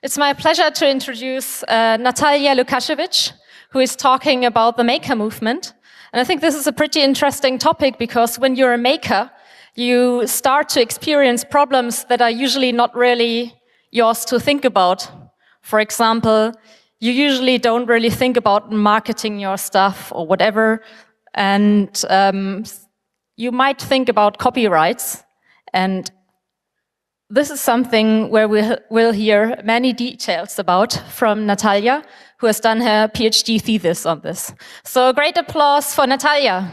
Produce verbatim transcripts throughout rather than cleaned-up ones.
It's my pleasure to introduce uh, Natalia Lukashevich, who is talking about the maker movement. And I think this is a pretty interesting topic because when you're a maker, you start to experience problems that are usually not really yours to think about. For example, you usually don't really think about marketing your stuff or whatever, and um, you might think about copyrights. And this is something where we will hear many details about from Natalia, who has done her PhD thesis on this. So a great applause for Natalia.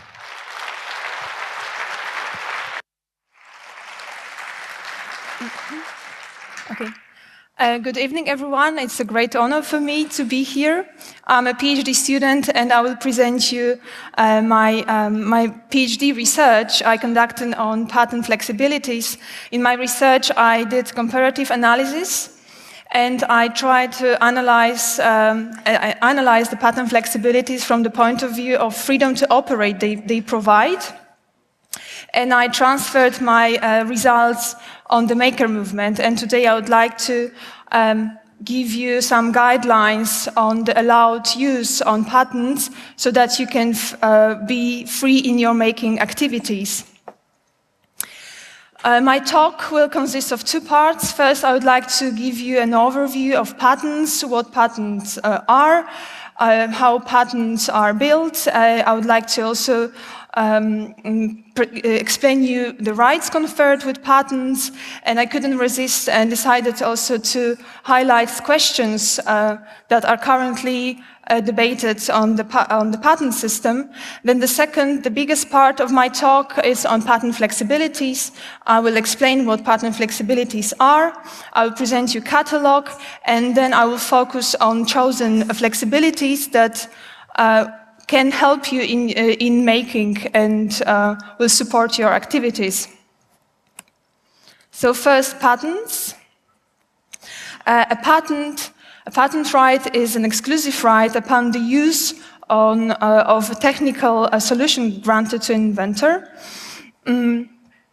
Okay. Uh, good evening, everyone. It's a great honor for me to be here. I'm a PhD student, and I will present you uh, my, um, my PhD research I conducted on pattern flexibilities. In my research, I did comparative analysis, and I tried to analyze, um, I analyze the pattern flexibilities from the point of view of freedom to operate they, they provide. And I transferred my uh, results on the maker movement. And today I would like to um, give you some guidelines on the allowed use on patents so that you can f uh, be free in your making activities. Uh, my talk will consist of two parts. First, I would like to give you an overview of patents, what patents uh, are, uh, how patents are built. Uh, I would like to also Um, explain you the rights conferred with patents, and I couldn't resist and decided also to highlight questions uh, that are currently uh, debated on the, on the patent system. Then the second, the biggest part of my talk is on patent flexibilities. I will explain what patent flexibilities are. I will present you a catalog, and then I will focus on chosen flexibilities that uh, can help you in, uh, in making and uh, will support your activities. So first, patents. Uh, a patent, a patent right is an exclusive right upon the use on, uh, of a technical uh, solution granted to an inventor. Um,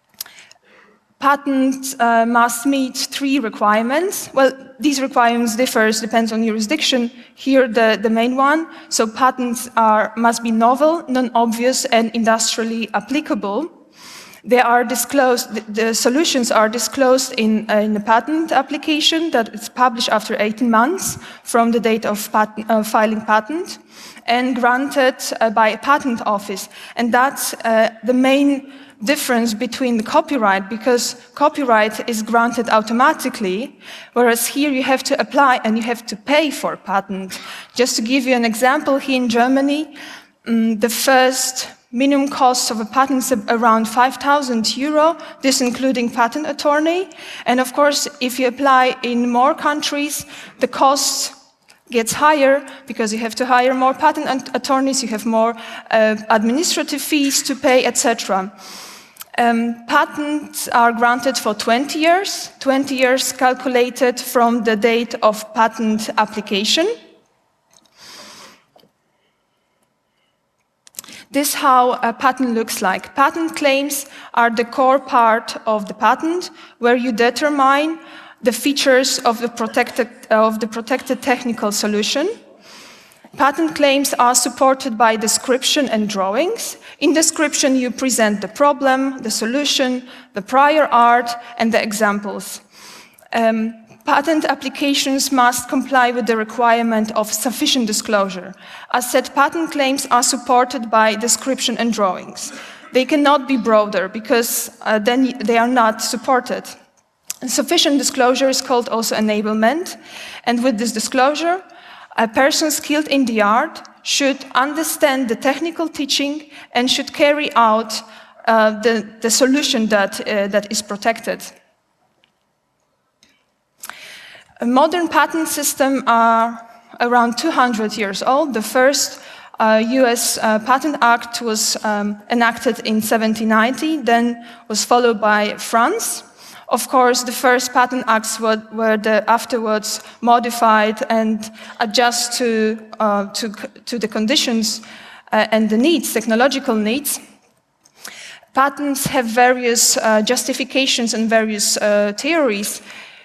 Patents uh, must meet three requirements. Well, these requirements differ, depends on jurisdiction. Here, the, the main one. So patents are, must be novel, non-obvious, and industrially applicable. They are disclosed, the, the solutions are disclosed in, uh, in the patent application that is published after eighteen months from the date of patent, uh, filing patent, and granted uh, by a patent office. And that's uh, the main difference between the copyright, because copyright is granted automatically, whereas here you have to apply and you have to pay for a patent. Just to give you an example, here in Germany, um, the first minimum cost of a patent is around five thousand euro, this including patent attorney. And of course, if you apply in more countries, the cost gets higher because you have to hire more patent attorneys, you have more uh, administrative fees to pay, et cetera. Um, patents are granted for twenty years, twenty years calculated from the date of patent application. This is how a patent looks like. Patent claims are the core part of the patent, where you determine the features of the protected, of the protected technical solution. Patent claims are supported by description and drawings. In description, you present the problem, the solution, the prior art, and the examples. Um, patent applications must comply with the requirement of sufficient disclosure. As said, patent claims are supported by description and drawings. They cannot be broader because uh, then they are not supported. Sufficient disclosure is called also enablement, and with this disclosure, a person skilled in the art should understand the technical teaching and should carry out uh, the, the solution that, uh, that is protected. A modern patent systems are around two hundred years old. The first uh, U S uh, Patent Act was um, enacted in seventeen ninety, then was followed by France. Of course, the first patent acts were, were the afterwards modified and adjust to, uh, to, to the conditions uh, and the needs, technological needs. Patents have various uh, justifications and various uh, theories.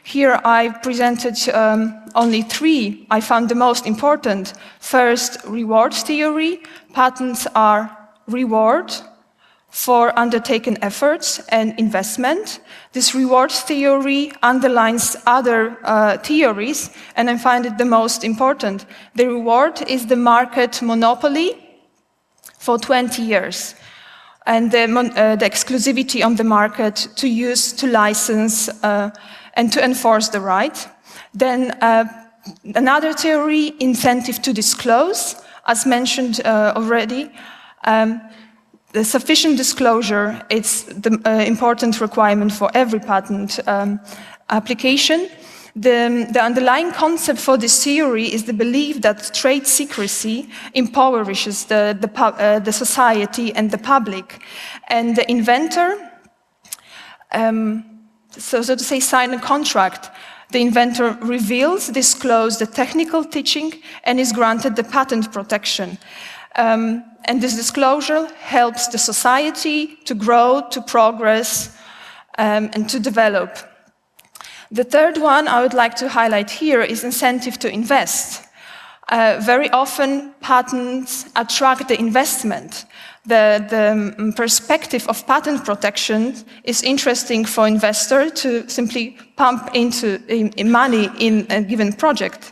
Here I presented um, only three I found the most important. First, reward theory. Patents are reward for undertaken efforts and investment. This reward theory underlines other uh, theories, and I find it the most important. The reward is the market monopoly for twenty years, and the, uh, the exclusivity on the market to use, to license, uh, and to enforce the right. Then uh, another theory, incentive to disclose, as mentioned uh, already. Um, The sufficient disclosure is the uh, important requirement for every patent um, application. The, the underlying concept for this theory is the belief that trade secrecy impoverishes the, the, uh, the society and the public. And the inventor, um, so, so to say, sign a contract. The inventor reveals, discloses the technical teaching and is granted the patent protection. Um, and this disclosure helps the society to grow, to progress, um, and to develop. The third one I would like to highlight here is incentive to invest. Uh, very often, patents attract the investment. The, the perspective of patent protection is interesting for investors to simply pump into in, in money in a given project.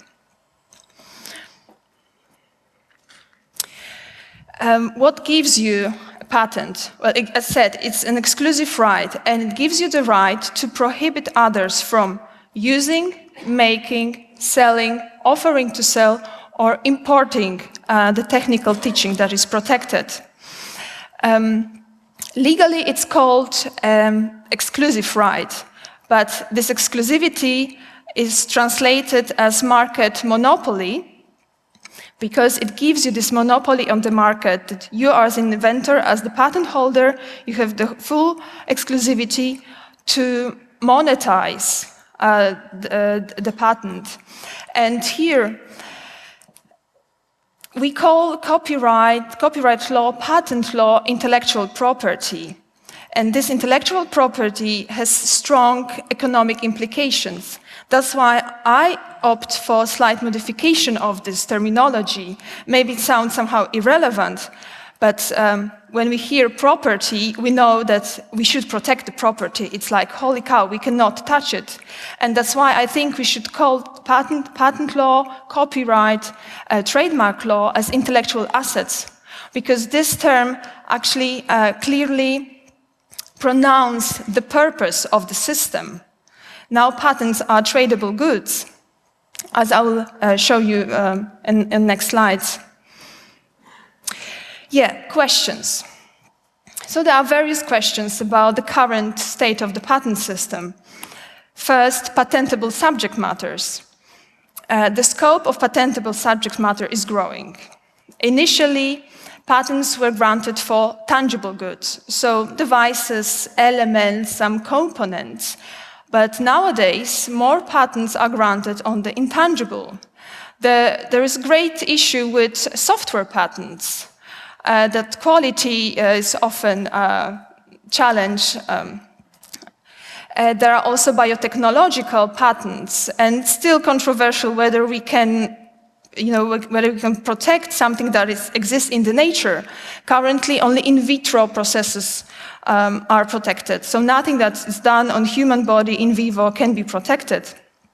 Um, what gives you a patent? Well, as said, it's an exclusive right, and it gives you the right to prohibit others from using, making, selling, offering to sell, or importing uh, the technical teaching that is protected. Um, legally, it's called um, exclusive right, but this exclusivity is translated as market monopoly, because it gives you this monopoly on the market, that you as an inventor, as the patent holder, you have the full exclusivity to monetize uh, the, the patent. And here, we call copyright, copyright law, patent law, intellectual property. And this intellectual property has strong economic implications. That's why I opt for a slight modification of this terminology. Maybe it sounds somehow irrelevant, but um, when we hear property, we know that we should protect the property. It's like, holy cow, we cannot touch it. And that's why I think we should call patent, patent law, copyright, uh, trademark law as intellectual assets, because this term actually uh, clearly pronounces the purpose of the system. Now patents are tradable goods, as I will uh, show you um, in the next slides. Yeah, questions. So there are various questions about the current state of the patent system. First, patentable subject matters. Uh, the scope of patentable subject matter is growing. Initially, patents were granted for tangible goods, so devices, elements, some components. But nowadays, more patents are granted on the intangible. The, there is a great issue with software patents, uh, that quality uh, is often a challenge. Um, uh, there are also biotechnological patents, and still controversial whether we can, you know, whether we can protect something that is, exists in the nature. Currently, only in vitro processes Um, are protected. So nothing that is done on human body in vivo can be protected.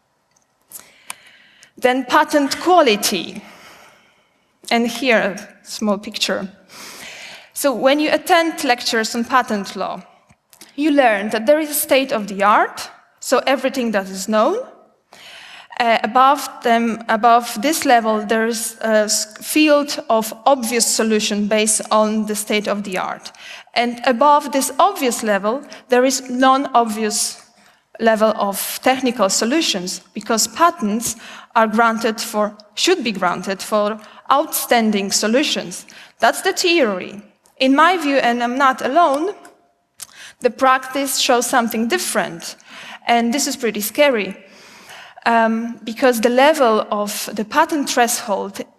Then patent quality. And here, a small picture. So when you attend lectures on patent law, you learn that there is a state of the art, so everything that is known. Uh, above them, above this level, there is a field of obvious solution based on the state of the art. And above this obvious level, there is non-obvious level of technical solutions, because patents are granted for, should be granted for outstanding solutions. That's the theory. In my view, and I'm not alone, the practice shows something different. And this is pretty scary. Um, because the level of the patent threshold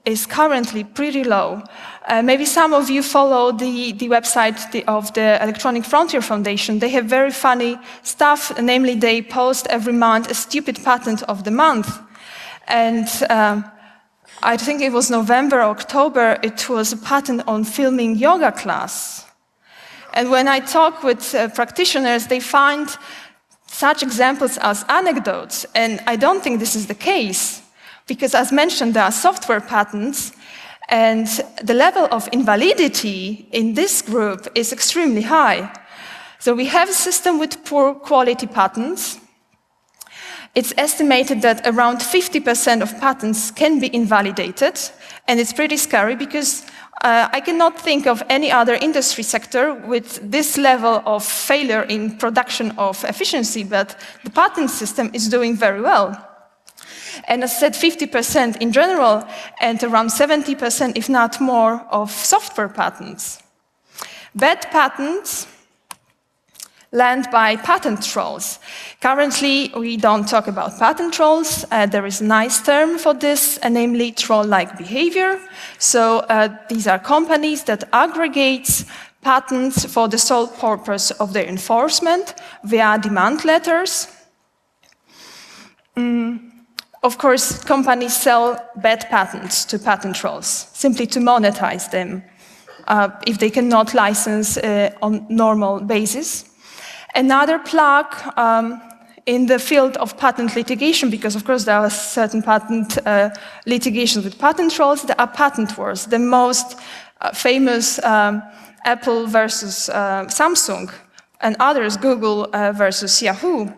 is currently pretty low. Uh, maybe some of you follow the, the website the, of the Electronic Frontier Foundation. They have very funny stuff, namely they post every month a stupid patent of the month. And um, I think it was November or October, it was a patent on filming yoga class. And when I talk with uh, practitioners, they find such examples as anecdotes, and I don't think this is the case, because as mentioned, there are software patents, and the level of invalidity in this group is extremely high. So we have a system with poor quality patents. It's estimated that around fifty percent of patents can be invalidated, and it's pretty scary because uh, I cannot think of any other industry sector with this level of failure in production of efficiency, but the patent system is doing very well. And as I said, fifty percent in general, and around seventy percent, if not more, of software patents. Bad patents land by patent trolls. Currently, we don't talk about patent trolls. Uh, there is a nice term for this, uh, namely troll-like behavior. So uh, these are companies that aggregate patents for the sole purpose of their enforcement via demand letters. Mm. Of course, companies sell bad patents to patent trolls, simply to monetize them, uh, if they cannot license uh, on normal basis. Another plague um, in the field of patent litigation, because of course there are certain patent uh, litigations with patent trolls, there are patent wars. The most uh, famous um, Apple versus uh, Samsung, and others, Google uh, versus Yahoo.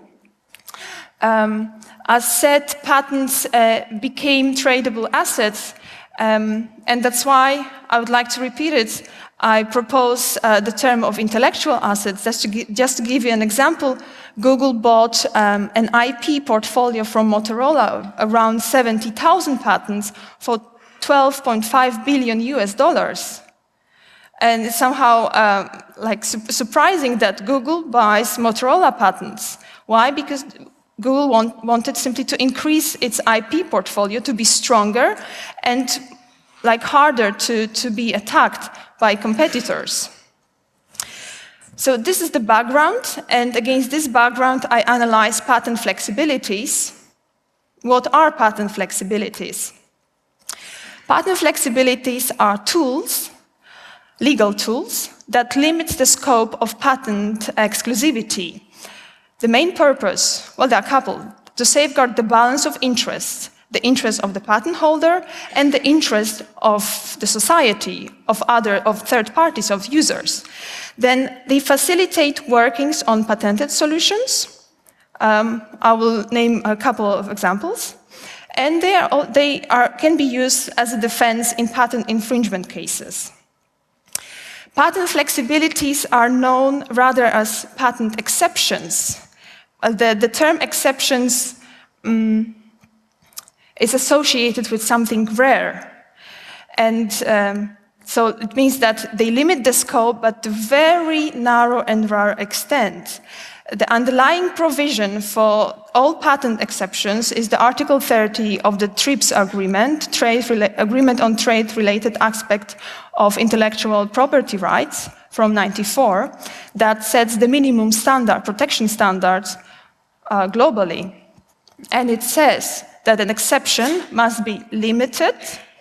Um, As said, patents uh, became tradable assets, um, and that's why I would like to repeat it. I propose uh, the term of intellectual assets. Just to, just to give you an example, Google bought um, an I P portfolio from Motorola, around seventy thousand patents, for twelve point five billion U S dollars. And it's somehow uh, like su surprising that Google buys Motorola patents. Why? Because Google want, wanted simply to increase its I P portfolio to be stronger and like harder to, to be attacked by competitors. So this is the background, and against this background I analyze patent flexibilities. What are patent flexibilities? Patent flexibilities are tools, legal tools, that limit the scope of patent exclusivity. The main purpose, well, there are a couple, to safeguard the balance of interests, the interest of the patent holder and the interest of the society, of other, of third parties, of users. Then they facilitate workings on patented solutions. Um, I will name a couple of examples. And they, are, they are, can be used as a defense in patent infringement cases. Patent flexibilities are known rather as patent exceptions. The, the term exceptions um, is associated with something rare. And um, so it means that they limit the scope, but to very narrow and rare extent. The underlying provision for all patent exceptions is the Article thirty of the TRIPS Agreement, trade Agreement on Trade-Related Aspect of Intellectual Property Rights from ninety-four, that sets the minimum standard, protection standards uh, globally. And it says that an exception must be limited,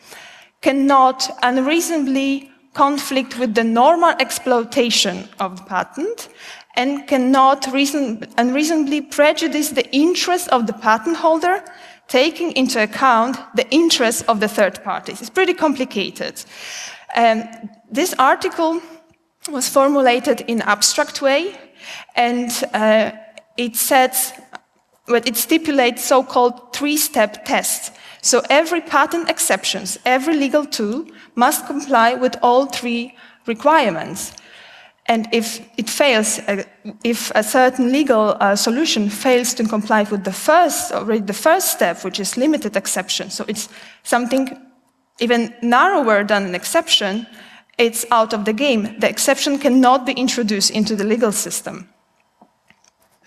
cannot unreasonably conflict with the normal exploitation of the patent, and cannot reason, unreasonably prejudice the interest of the patent holder, taking into account the interests of the third parties. It's pretty complicated. Um, this article was formulated in abstract way, and uh, it sets, well, it stipulates so-called three-step tests. So every patent exceptions, every legal tool must comply with all three requirements. And if it fails, uh, if a certain legal uh, solution fails to comply with the first, already the first step, which is limited exception, so it's something even narrower than an exception, it's out of the game. The exception cannot be introduced into the legal system.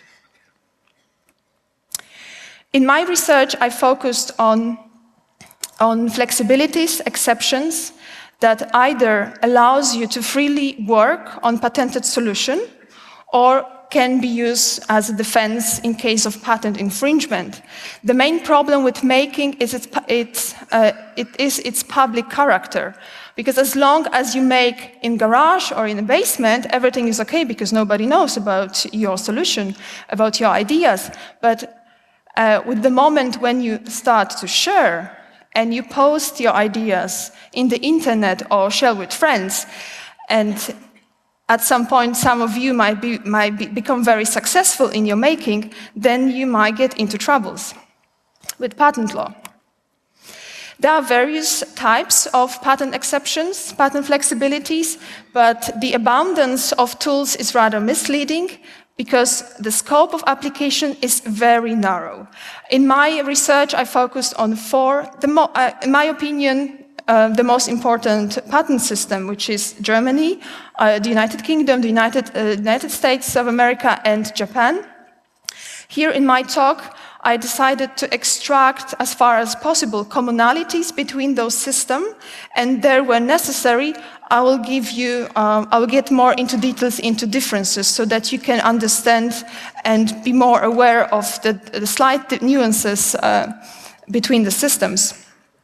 In my research, I focused on on flexibilities, exceptions, that either allows you to freely work on patented solution or can be used as a defense in case of patent infringement. The main problem with making is its, its, uh, it is its public character. Because as long as you make in garage or in a basement, everything is okay because nobody knows about your solution, about your ideas. But uh, with the moment when you start to share and you post your ideas in the internet or share with friends, and at some point some of you might, be, might be, become very successful in your making, then you might get into troubles with patent law. There are various types of patent exceptions, patent flexibilities, but the abundance of tools is rather misleading because the scope of application is very narrow. In my research, I focused on four, the mo uh, in my opinion, uh, the most important patent system, which is Germany, uh, the United Kingdom, the United, uh, United States of America, and Japan. Here in my talk, I decided to extract, as far as possible, commonalities between those systems, and there, where necessary, I will give you, um, I will get more into details into differences so that you can understand and be more aware of the, the slight nuances uh, between the systems.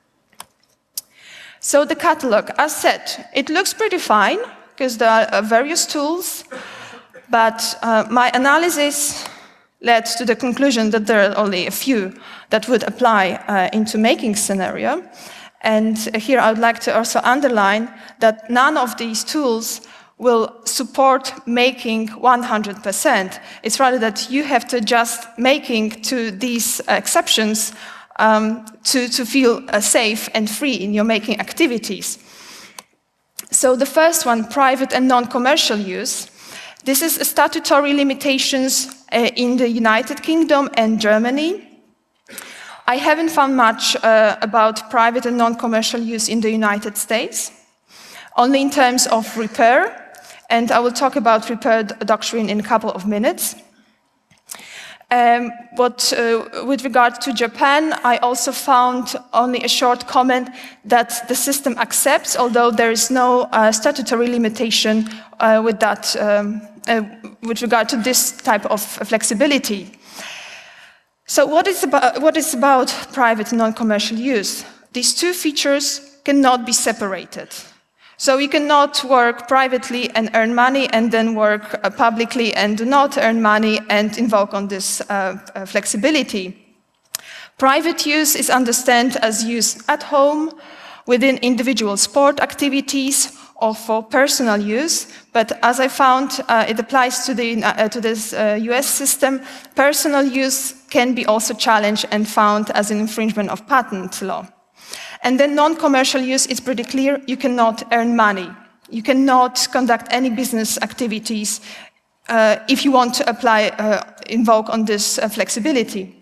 So the catalog, as said, it looks pretty fine because there are uh, various tools, but uh, my analysis led to the conclusion that there are only a few that would apply uh, into making scenario. And here I would like to also underline that none of these tools will support making one hundred percent. It's rather that you have to adjust making to these exceptions um, to, to feel uh, safe and free in your making activities. So the first one, private and non-commercial use. This is statutory limitations uh, in the United Kingdom and Germany. I haven't found much uh, about private and non-commercial use in the United States, only in terms of repair, and I will talk about repair doctrine in a couple of minutes. Um, but uh, with regard to Japan, I also found only a short comment that the system accepts, although there is no uh, statutory limitation uh, with that, um, uh, with regard to this type of flexibility. So what is about, what is about private and non-commercial use? These two features cannot be separated. So you cannot work privately and earn money and then work uh, publicly and do not earn money and invoke on this uh, uh, flexibility. Private use is understood as use at home, within individual sport activities, or for personal use, but as I found, uh, it applies to, the, uh, to this uh, U S system. Personal use can be also challenged and found as an infringement of patent law. And then non-commercial use is pretty clear. You cannot earn money. You cannot conduct any business activities uh, if you want to apply, uh, invoke on this uh, flexibility.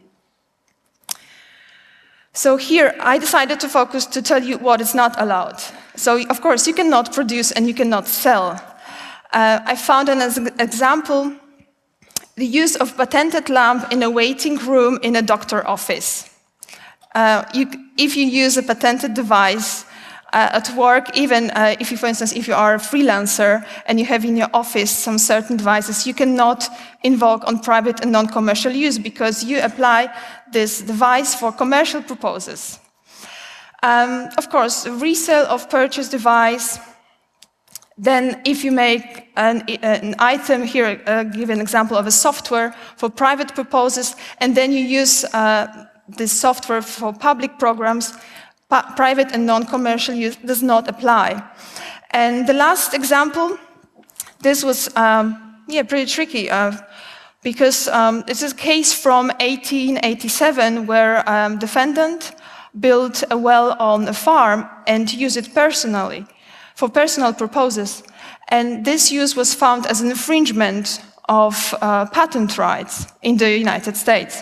So here, I decided to focus to tell you what is not allowed. So, of course, you cannot produce and you cannot sell. Uh, I found an example, the use of patented lamp in a waiting room in a doctor office. Uh, you, if you use a patented device uh, at work, even uh, if you, for instance, if you are a freelancer and you have in your office some certain devices, you cannot invoke on private and non-commercial use because you apply this device for commercial purposes. Um, of course, resale of purchased device. Then if you make an, an item, here uh, give an example of a software for private purposes, and then you use uh, this software for public programs, pa private and non-commercial use does not apply. And the last example, this was um, yeah, pretty tricky, uh, because um, this is a case from eighteen eighty-seven where um, defendant built a well on a farm and used it personally, for personal purposes. And this use was found as an infringement of uh, patent rights in the United States.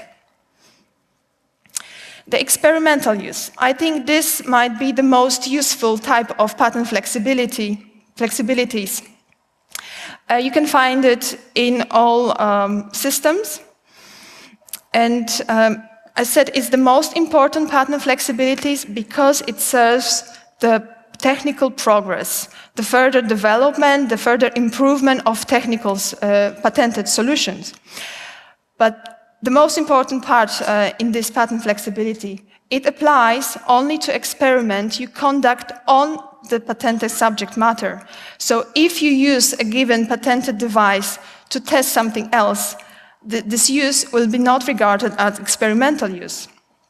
The experimental use. I think this might be the most useful type of patent flexibility, flexibilities. Uh, you can find it in all um, systems. And um, I said it's the most important patent flexibilities because it serves the technical progress, the further development, the further improvement of technical uh, patented solutions. But the most important part uh, in this patent flexibility, it applies only to experiment you conduct on the patented subject matter. So if you use a given patented device to test something else, th this use will be not regarded as experimental use.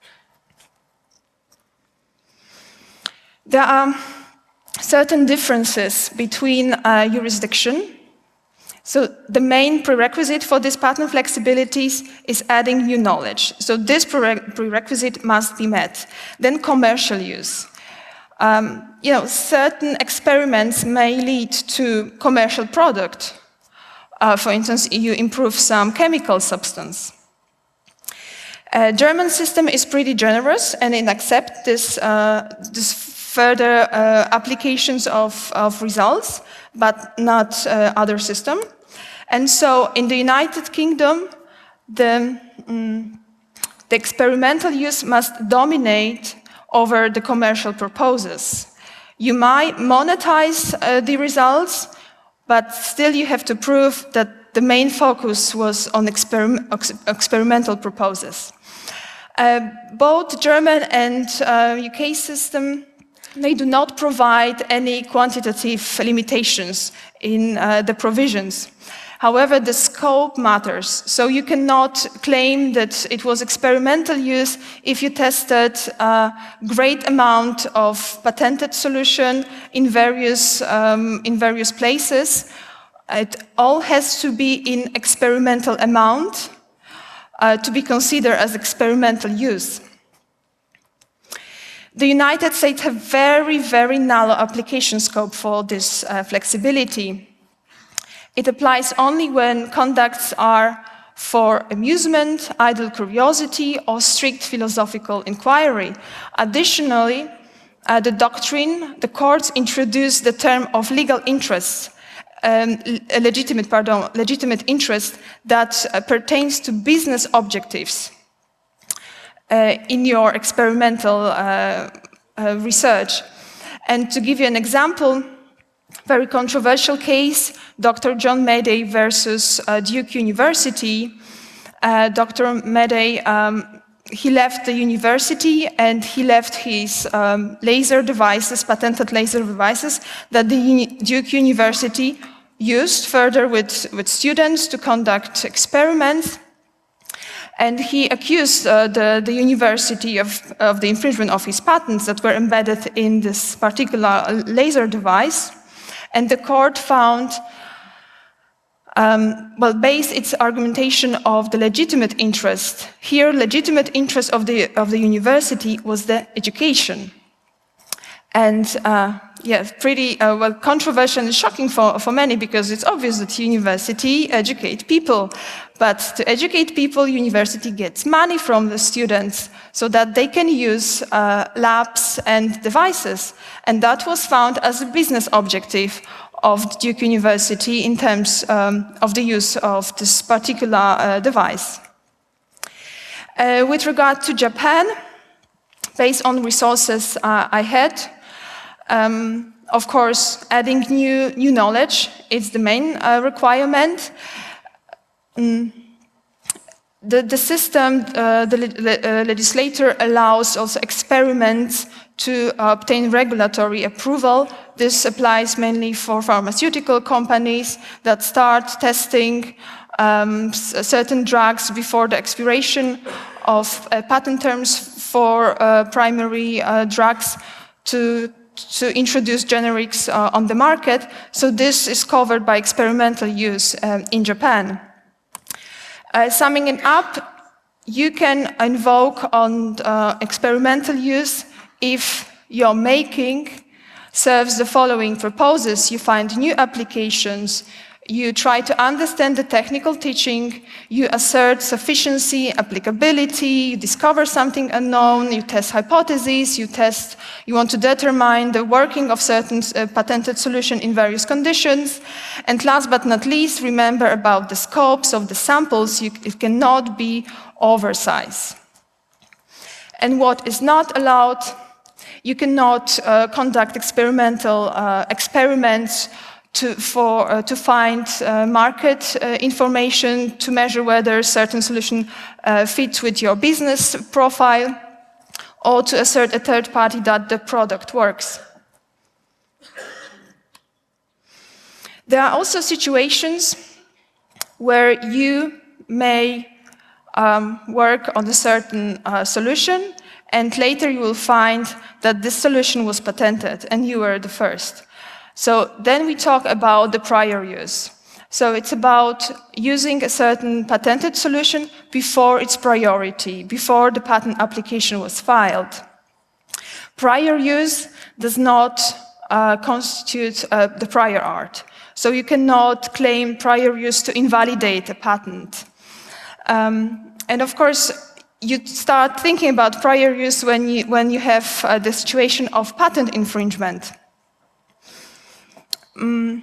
There are certain differences between uh, jurisdiction. So the main prerequisite for this patent flexibilities is adding new knowledge. So this prere prerequisite must be met. Then commercial use. Um, you know, certain experiments may lead to commercial product. Uh, for instance, you improve some chemical substance. Uh, German system is pretty generous and it accepts this, uh, this further uh, applications of, of results, but not uh, other system. And so in the United Kingdom, the, um, the experimental use must dominate over the commercial purposes. You might monetize uh, the results, but still you have to prove that the main focus was on exper experimental purposes. Uh, both German and uh, U K system, they do not provide any quantitative limitations in uh, the provisions. However, the scope matters. So you cannot claim that it was experimental use if you tested a great amount of patented solution in various, um, in various places. It all has to be in experimental amount uh, to be considered as experimental use. The United States have very, very narrow application scope for this uh, flexibility. It applies only when conducts are for amusement, idle curiosity, or strict philosophical inquiry. Additionally, uh, the doctrine, the courts introduced the term of legal interest, um, a legitimate, pardon, legitimate interest that uh, pertains to business objectives uh, in your experimental uh, uh, research. And to give you an example, very controversial case, Doctor John Madej versus uh, Duke University. Uh, Doctor Madej, um, he left the university and he left his um, laser devices, patented laser devices, that the Uni Duke University used further with, with students to conduct experiments. And he accused uh, the, the university of, of the infringement of his patents that were embedded in this particular laser device. And the court found, um, well, based its argumentation of the legitimate interest. Here, legitimate interest of the, of the university was the education. And uh, yeah, pretty uh, well, controversial and shocking for, for many, because it's obvious that university educate people. But to educate people, university gets money from the students so that they can use uh, labs and devices. And that was found as a business objective of Duke University in terms um, of the use of this particular uh, device. Uh, with regard to Japan, based on resources uh, I had, um, of course, adding new, new knowledge is the main uh, requirement. Mm. The, the system, uh, the le uh, legislator allows also experiments to uh, obtain regulatory approval. This applies mainly for pharmaceutical companies that start testing um, certain drugs before the expiration of uh, patent terms for uh, primary uh, drugs to, to introduce generics uh, on the market. So this is covered by experimental use um, in Japan. Uh, summing it up, you can invoke on uh, experimental use if your making serves the following purposes. You find new applications, you try to understand the technical teaching, you assert sufficiency, applicability, you discover something unknown, you test hypotheses, you test, you want to determine the working of certain uh, patented solution in various conditions. And last but not least, remember about the scopes of the samples. You, it cannot be oversized. And what is not allowed, you cannot uh, conduct experimental uh, experiments to, for, uh, to find uh, market uh, information, to measure whether a certain solution uh, fits with your business profile, or to assert a third party that the product works. There are also situations where you may um, work on a certain uh, solution, and later you will find that this solution was patented and you were the first. So then we talk about the prior use. So it's about using a certain patented solution before its priority, before the patent application was filed. Prior use does not uh, constitute uh, the prior art. So you cannot claim prior use to invalidate a patent. Um, and of course, you start thinking about prior use when you, when you have uh, the situation of patent infringement. Mm.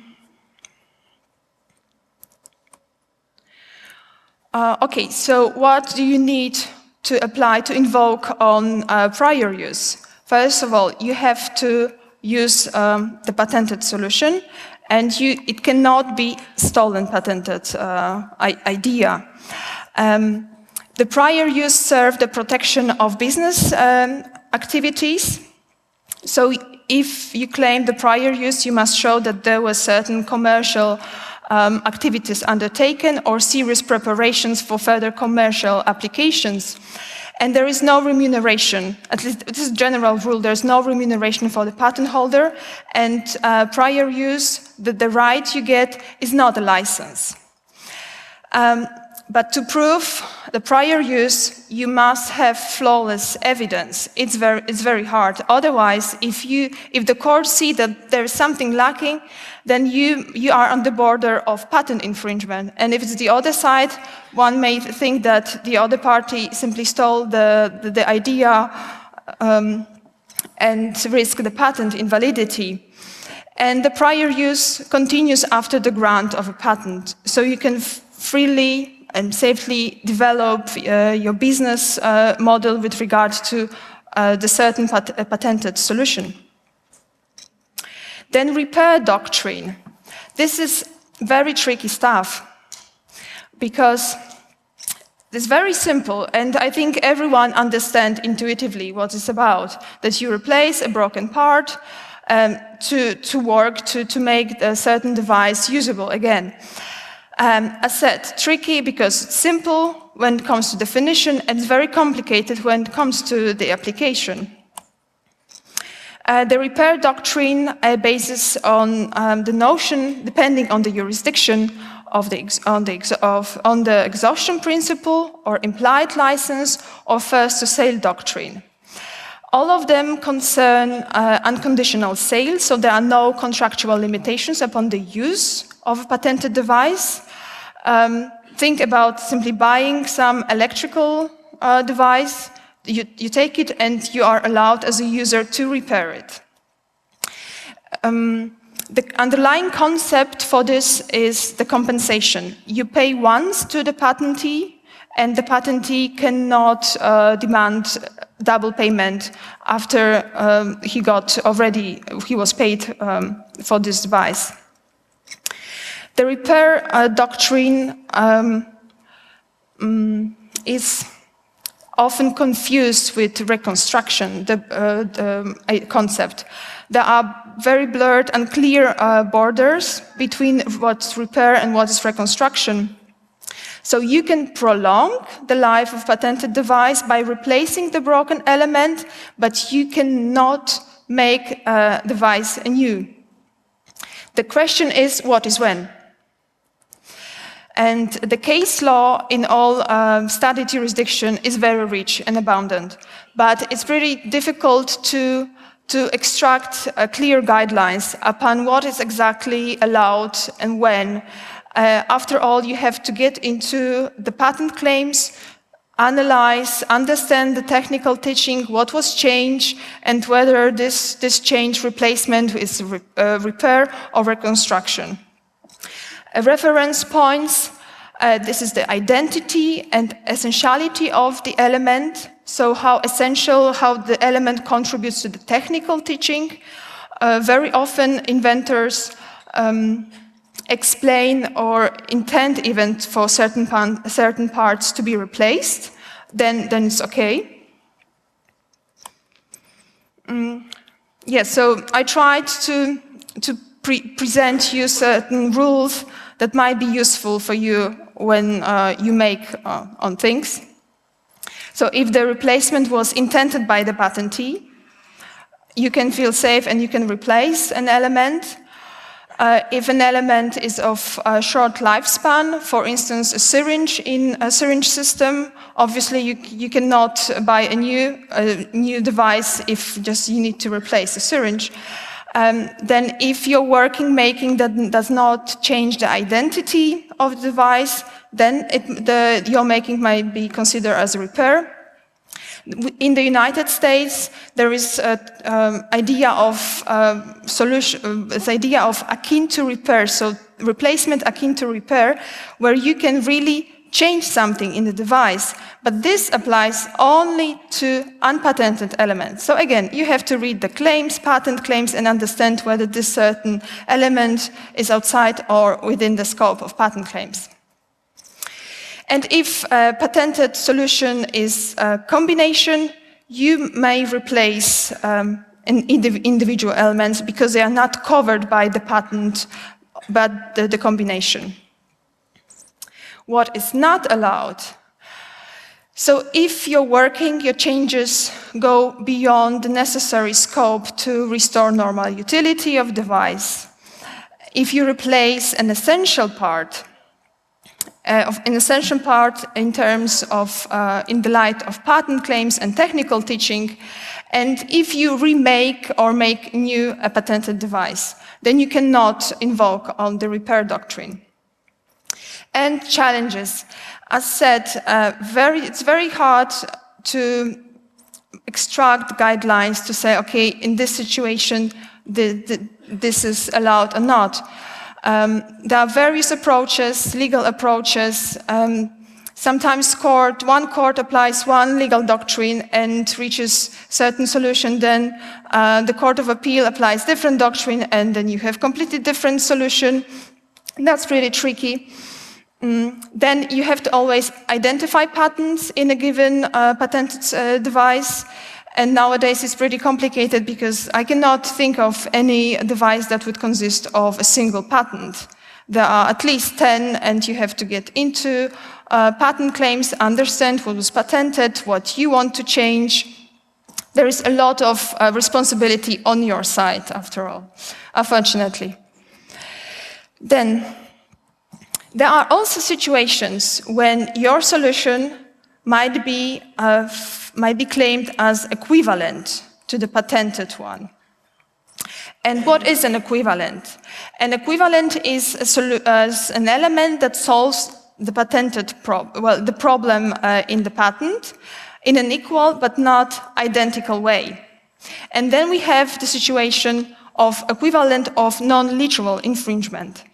Uh, okay, so what do you need to apply, to invoke on uh, prior use? First of all, you have to use um, the patented solution, and you, it cannot be stolen patented uh, idea. Um, the prior use served the protection of business um, activities. So if you claim the prior use, you must show that there were certain commercial um, activities undertaken or serious preparations for further commercial applications. And there is no remuneration, at least this is a general rule, there's no remuneration for the patent holder, and uh, prior use, the, the right you get is not a license. Um, but to prove the prior use, you must have flawless evidence. It's very, it's very hard. Otherwise, if, you, if the courts see that there is something lacking, then you, you are on the border of patent infringement. And if it's the other side, one may think that the other party simply stole the, the, the idea um, and risk the patent invalidity. And the prior use continues after the grant of a patent. So you can freely and safely develop uh, your business uh, model with regard to uh, the certain pat uh, patented solution. Then repair doctrine. This is very tricky stuff because it's very simple, and I think everyone understands intuitively what it's about, that you replace a broken part um, to, to work, to, to make a certain device usable again. Um, as said, tricky because it's simple when it comes to definition, and it's very complicated when it comes to the application. Uh, the repair doctrine uh, bases on um, the notion, depending on the jurisdiction, of the ex on, the ex of, on the exhaustion principle, or implied license, or first to sale doctrine. All of them concern uh, unconditional sale, so there are no contractual limitations upon the use of a patented device. Um, think about simply buying some electrical uh, device. You, you take it and you are allowed as a user to repair it. Um, the underlying concept for this is the compensation. You pay once to the patentee, and the patentee cannot uh, demand double payment after um, he got already, he was paid um, for this device. The repair uh, doctrine um, um, is often confused with reconstruction, the, uh, the uh, concept. There are very blurred and clear uh, borders between what's repair and what is reconstruction. So you can prolong the life of a patented device by replacing the broken element, but you cannot make a device anew. The question is, what is when? And the case law in all um, studied jurisdiction is very rich and abundant, but it's pretty difficult to, to extract uh, clear guidelines upon what is exactly allowed and when. Uh, after all, you have to get into the patent claims, analyze, understand the technical teaching, what was changed, and whether this, this change replacement is re uh, repair or reconstruction. Uh, reference points Uh, this is the identity and essentiality of the element. So how essential, how the element contributes to the technical teaching. Uh, very often inventors um, explain or intend even for certain, pan, certain parts to be replaced, then, then it's okay. Mm, yeah, so I tried to, to pre present you certain rules that might be useful for you when uh, you make uh, on things. So if the replacement was intended by the patentee, you can feel safe and you can replace an element. Uh, if an element is of a short lifespan, for instance, a syringe in a syringe system, obviously you, you cannot buy a new, a new device if just you need to replace a syringe. Um, then if your working making that does not change the identity of the device, then it, the, your making might be considered as a repair. In the United States, there is an um, idea of uh, solution, uh, this idea of akin to repair, so replacement akin to repair, where you can really change something in the device, but this applies only to unpatented elements. So again, you have to read the claims, patent claims, and understand whether this certain element is outside or within the scope of patent claims. And if a patented solution is a combination, you may replace um, an indiv individual elements because they are not covered by the patent, but the, the combination. What is not allowed? So if you're working, your changes go beyond the necessary scope to restore normal utility of device. If you replace an essential part, Uh, of an essential part in terms of, uh, in the light of patent claims and technical teaching, and if you remake or make new a patented device, then you cannot invoke on the repair doctrine. And challenges. As said, uh, very, it's very hard to extract guidelines to say, okay, in this situation, the, the, this is allowed or not. Um, there are various approaches, legal approaches. Um, sometimes court, one court applies one legal doctrine and reaches certain solution. Then uh, the Court of Appeal applies different doctrine, and then you have completely different solution. That's really tricky. Mm. Then you have to always identify patents in a given uh, patented uh, device. And nowadays it's pretty complicated because I cannot think of any device that would consist of a single patent. There are at least ten, and you have to get into uh, patent claims, understand what was patented, what you want to change. There is a lot of uh, responsibility on your side, after all, unfortunately. Then, there are also situations when your solution might be uh, might be claimed as equivalent to the patented one. And what is an equivalent? An equivalent is a uh, an element that solves the patented prob well, the problem uh, in the patent in an equal but not identical way. And then we have the situation of equivalent of non-literal infringement.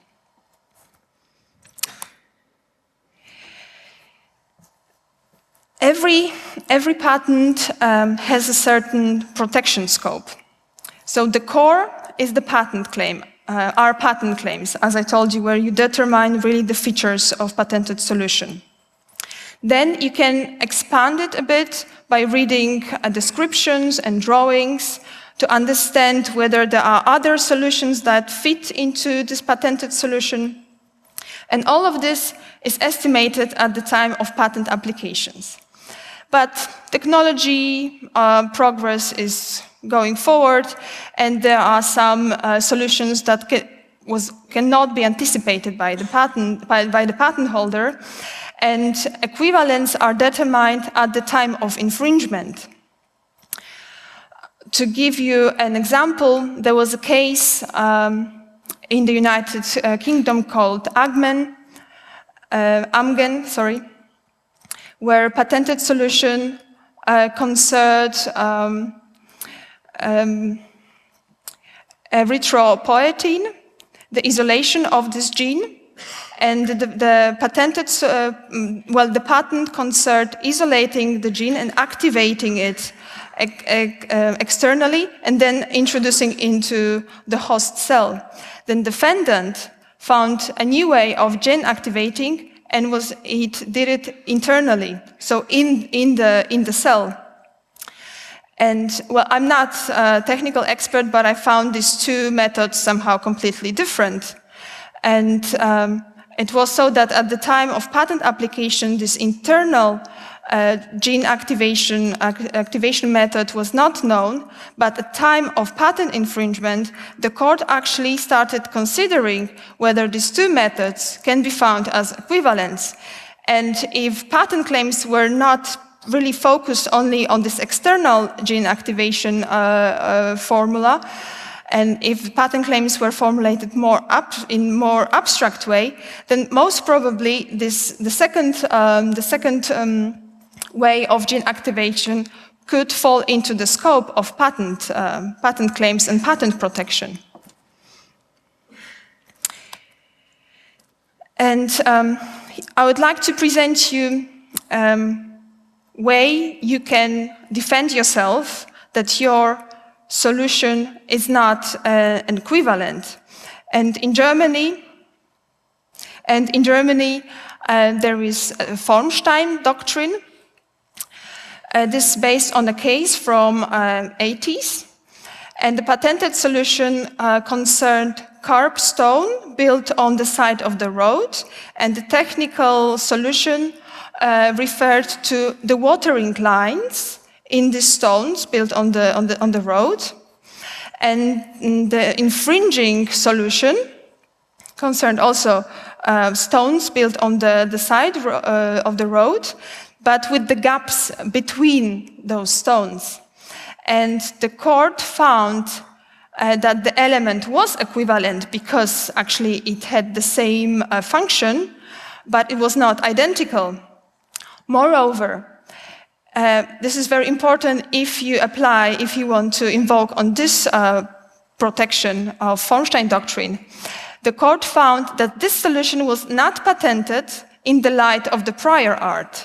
Every, every patent um, has a certain protection scope. So the core is the patent claim, uh, our patent claims, as I told you, where you determine really the features of patented solution. Then you can expand it a bit by reading uh, descriptions and drawings to understand whether there are other solutions that fit into this patented solution. And all of this is estimated at the time of patent applications. But technology uh, progress is going forward, and there are some uh, solutions that can, was, cannot be anticipated by the patent, by, by the patent holder, and equivalents are determined at the time of infringement. To give you an example, there was a case um, in the United uh, Kingdom called Agmen, uh, Amgen, sorry, where a patented solution uh, concerned um, um, erythropoietin, the isolation of this gene, And the, the patented, uh, well, the patent concerned isolating the gene and activating it uh, externally and then introducing into the host cell. The defendant found a new way of gene activating and was, it did it internally, so in, in, the, in the cell. And, well, I'm not a technical expert, but I found these two methods somehow completely different. And um, it was so that at the time of patent application, this internal uh, gene activation, ac activation method was not known, but at the time of patent infringement, the court actually started considering whether these two methods can be found as equivalents. And if patent claims were not really focused only on this external gene activation uh, uh, formula, and if patent claims were formulated more up in more abstract way, then most probably this the second um, the second um, way of gene activation could fall into the scope of patent uh, patent claims and patent protection. And um, I would like to present you um, way you can defend yourself that your solution is not uh, an equivalent. And in Germany, and in Germany, uh, there is a Formstein doctrine. Uh, this is based on a case from uh, eighties, and the patented solution uh, concerned curb stone built on the side of the road, and the technical solution uh, referred to the watering lines in the stones built on the, on the, on the road. And the infringing solution concerned also uh, stones built on the, the side uh, of the road, but with the gaps between those stones. And the court found uh, that the element was equivalent because actually it had the same uh, function, but it was not identical. Moreover, Uh, this is very important if you apply, if you want to invoke on this uh, protection of Formstein doctrine. The court found that this solution was not patented in the light of the prior art.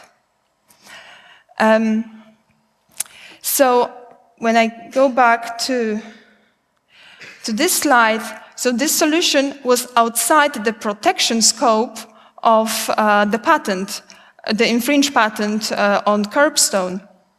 Um, so when I go back to, to this slide, so this solution was outside the protection scope of uh, the patent, the infringed patent uh, on curbstone.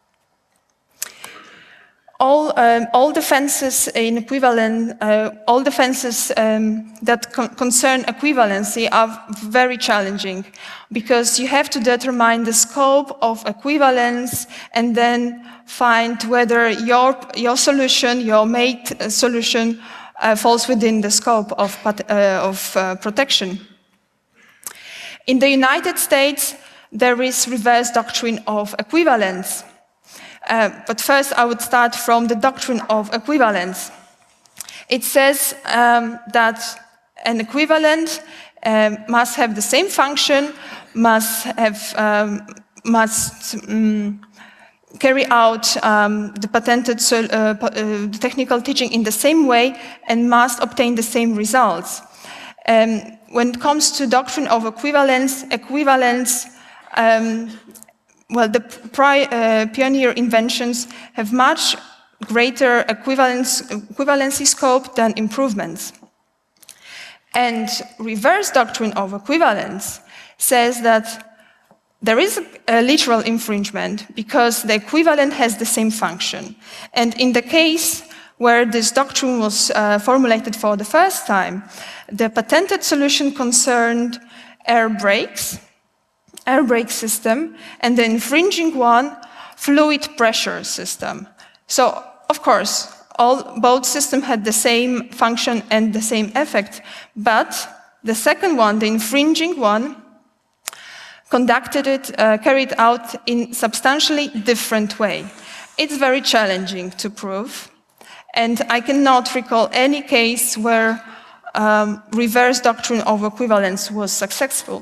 All, um, all defenses in equivalent, uh, all defenses um, that con concern equivalency are very challenging because you have to determine the scope of equivalence and then find whether your, your solution, your mate solution, uh, falls within the scope of, uh, of uh, protection. In the United States, there is reverse doctrine of equivalence. Uh, but first I would start from the doctrine of equivalence. It says um, that an equivalent um, must have the same function, must, have, um, must um, carry out um, the patented uh, uh, the technical teaching in the same way and must obtain the same results. Um, when it comes to doctrine of equivalence, equivalence Um, well, the pri uh, pioneer inventions have much greater equivalence, equivalency scope than improvements. And reverse doctrine of equivalence says that there is a, a literal infringement because the equivalent has the same function. And in the case where this doctrine was uh, formulated for the first time, the patented solution concerned air brakes, air brake system, and the infringing one, fluid pressure system. So, of course, all, both systems had the same function and the same effect, but the second one, the infringing one, conducted it, uh, carried out in substantially different way. It's very challenging to prove, and I cannot recall any case where um, reverse doctrine of equivalence was successful.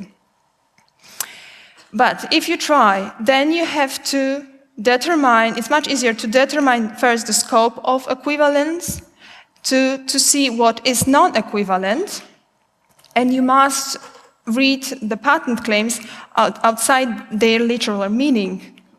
But if you try, then you have to determine, it's much easier to determine first the scope of equivalence, to, to see what is non-equivalent, and you must read the patent claims out, outside their literal meaning.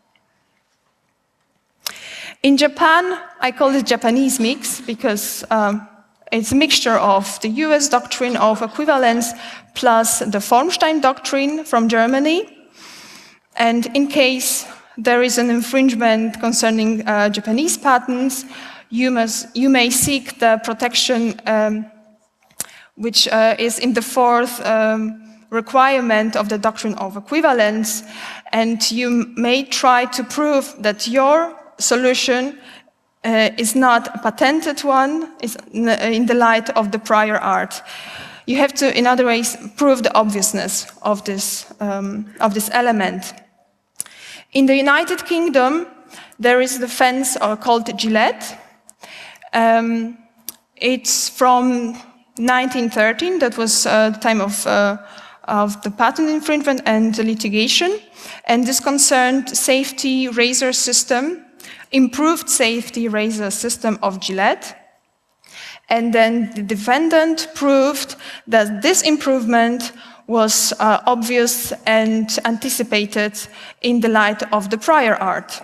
In Japan, I call it Japanese mix because um, it's a mixture of the U S doctrine of equivalence plus the Formstein doctrine from Germany. And in case there is an infringement concerning uh, Japanese patents, you, must, you may seek the protection um, which uh, is in the fourth um, requirement of the doctrine of equivalence, and you may try to prove that your solution uh, is not a patented one, is in the light of the prior art. You have to, in other ways, prove the obviousness of this, um, of this element. In the United Kingdom, there is a defense uh, called Gillette. Um, it's from nineteen thirteen, that was uh, the time of, uh, of the patent infringement and the litigation. And this concerned safety razor system, improved safety razor system of Gillette. And then the defendant proved that this improvement was uh, obvious and anticipated in the light of the prior art.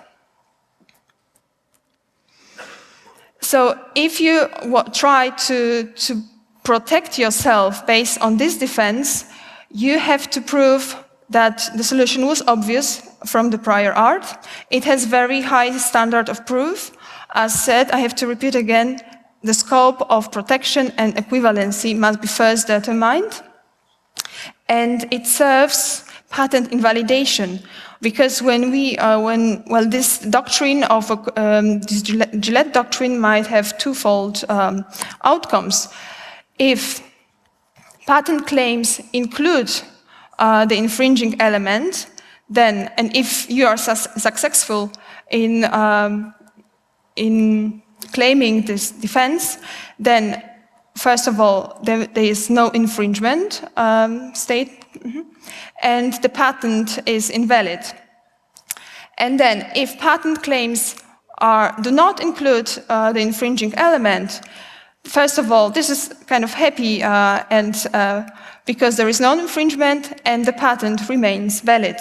So if you try to, to protect yourself based on this defense, you have to prove that the solution was obvious from the prior art. It has very high standard of proof. As said, I have to repeat again, the scope of protection and equivalency must be first determined. And it serves patent invalidation, because when we, uh, when, well, this doctrine of, um, this Gillette doctrine might have twofold um, outcomes. If patent claims include uh, the infringing element, then, and if you are su successful in, um, in claiming this defense, then first of all, there, there is no infringement um, state, mm-hmm. and the patent is invalid. And then, if patent claims are, do not include uh, the infringing element, first of all, this is kind of happy, uh, and uh, because there is no infringement and the patent remains valid.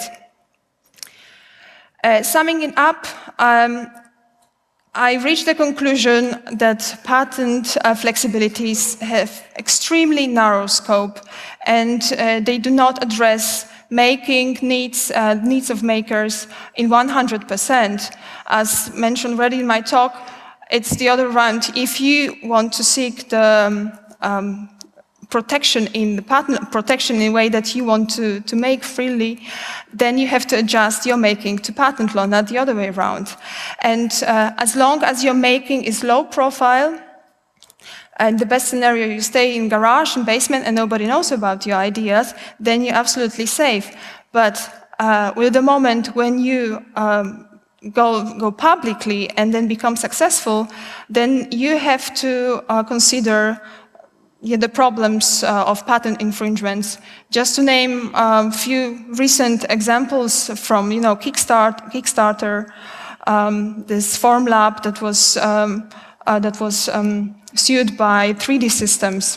Uh, summing it up, um, I reached the conclusion that patent uh, flexibilities have extremely narrow scope, and uh, they do not address making needs, uh, needs of makers in one hundred percent. As mentioned already in my talk, it's the other round. If you want to seek the um, protection in the patent protection in a way that you want to, to make freely, then you have to adjust your making to patent law, not the other way around. And uh, as long as your making is low profile, and the best scenario you stay in garage and basement and nobody knows about your ideas, then you're absolutely safe. But uh, with the moment when you um, go, go publicly and then become successful, then you have to uh, consider Yeah, the problems uh, of patent infringements. Just to name a um, few recent examples from, you know, Kickstart, Kickstarter, um, this Formlab that was um, uh, that was um, sued by three D Systems.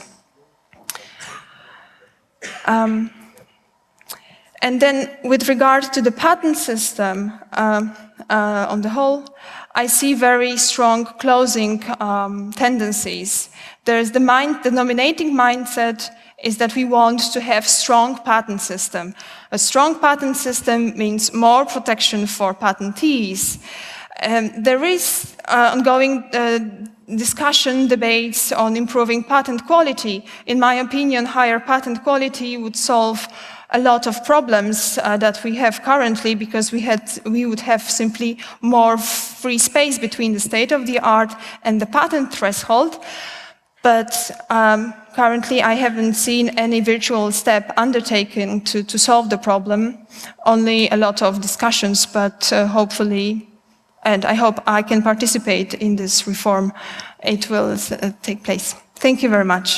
Um, and then, with regard to the patent system uh, uh, on the whole, I see very strong closing um, tendencies. There's the mind, the dominating mindset is that we want to have strong patent system. A strong patent system means more protection for patentees. Um, there is uh, ongoing uh, discussion, debates on improving patent quality. In my opinion, higher patent quality would solve a lot of problems uh, that we have currently, because we, had, we would have simply more free space between the state of the art and the patent threshold. But um, currently I haven't seen any virtual step undertaken to, to solve the problem, only a lot of discussions, but uh, hopefully, and I hope I can participate in this reform, it will uh, take place. Thank you very much.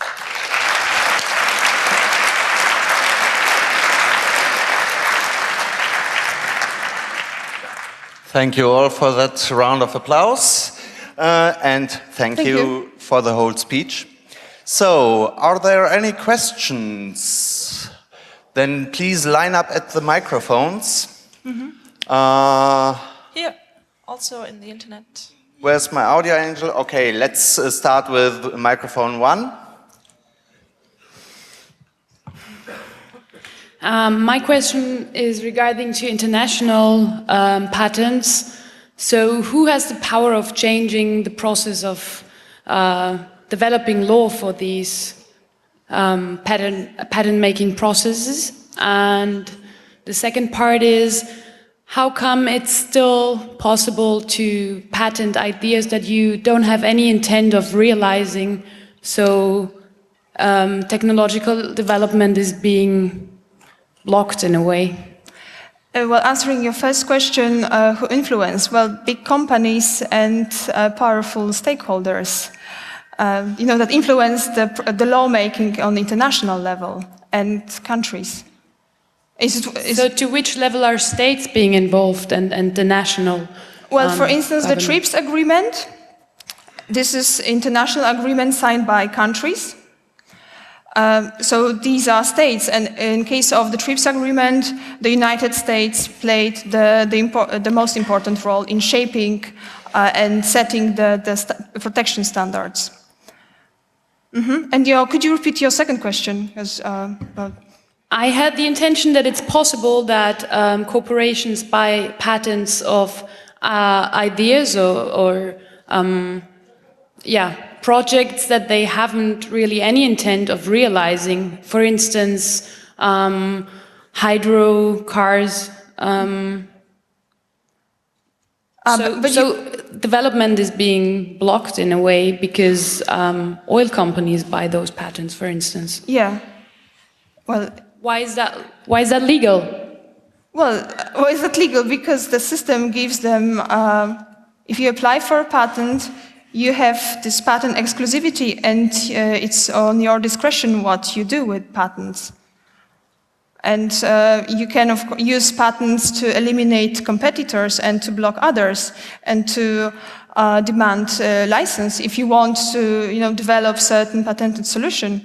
Thank you all for that round of applause, uh, and thank, thank you, you for the whole speech. So, are there any questions then please line up at the microphones. Mm-hmm. Uh, Here, also in the internet. where's my audio angel? Okay, let's uh, start with microphone one. Um, my question is regarding to international um, patents. So who has the power of changing the process of uh, developing law for these um, patent, patent-making processes? And the second part is, how come it's still possible to patent ideas that you don't have any intent of realizing? So um, technological development is being blocked in a way. Uh, well, answering your first question, uh, who influence? Well, big companies and uh, powerful stakeholders, uh, you know, that influence the, the lawmaking on the international level and countries. Is it, is So to which level are states being involved and, and the national? Well, um, for instance, the government? TRIPS agreement, this is international agreement signed by countries. Um, so these are states, and in case of the TRIPS agreement, the United States played the, the, impo the most important role in shaping uh, and setting the, the st protection standards. Mm-hmm. And your, could you repeat your second question? Because, uh, well, I had the intention that it's possible that um, corporations buy patents of uh, ideas or, or um, yeah, projects that they haven't really any intent of realizing. For instance, um, hydro cars. Um, uh, so, but, but so you, development is being blocked in a way because um, oil companies buy those patents, for instance. yeah. Well, Why is that? Why is that legal? Well, why is that legal? Because the system gives them, uh, if you apply for a patent, you have this patent exclusivity, and uh, it's on your discretion what you do with patents. And uh, you can of course use patents to eliminate competitors and to block others, and to uh, demand a license if you want to, you know, develop certain patented solution.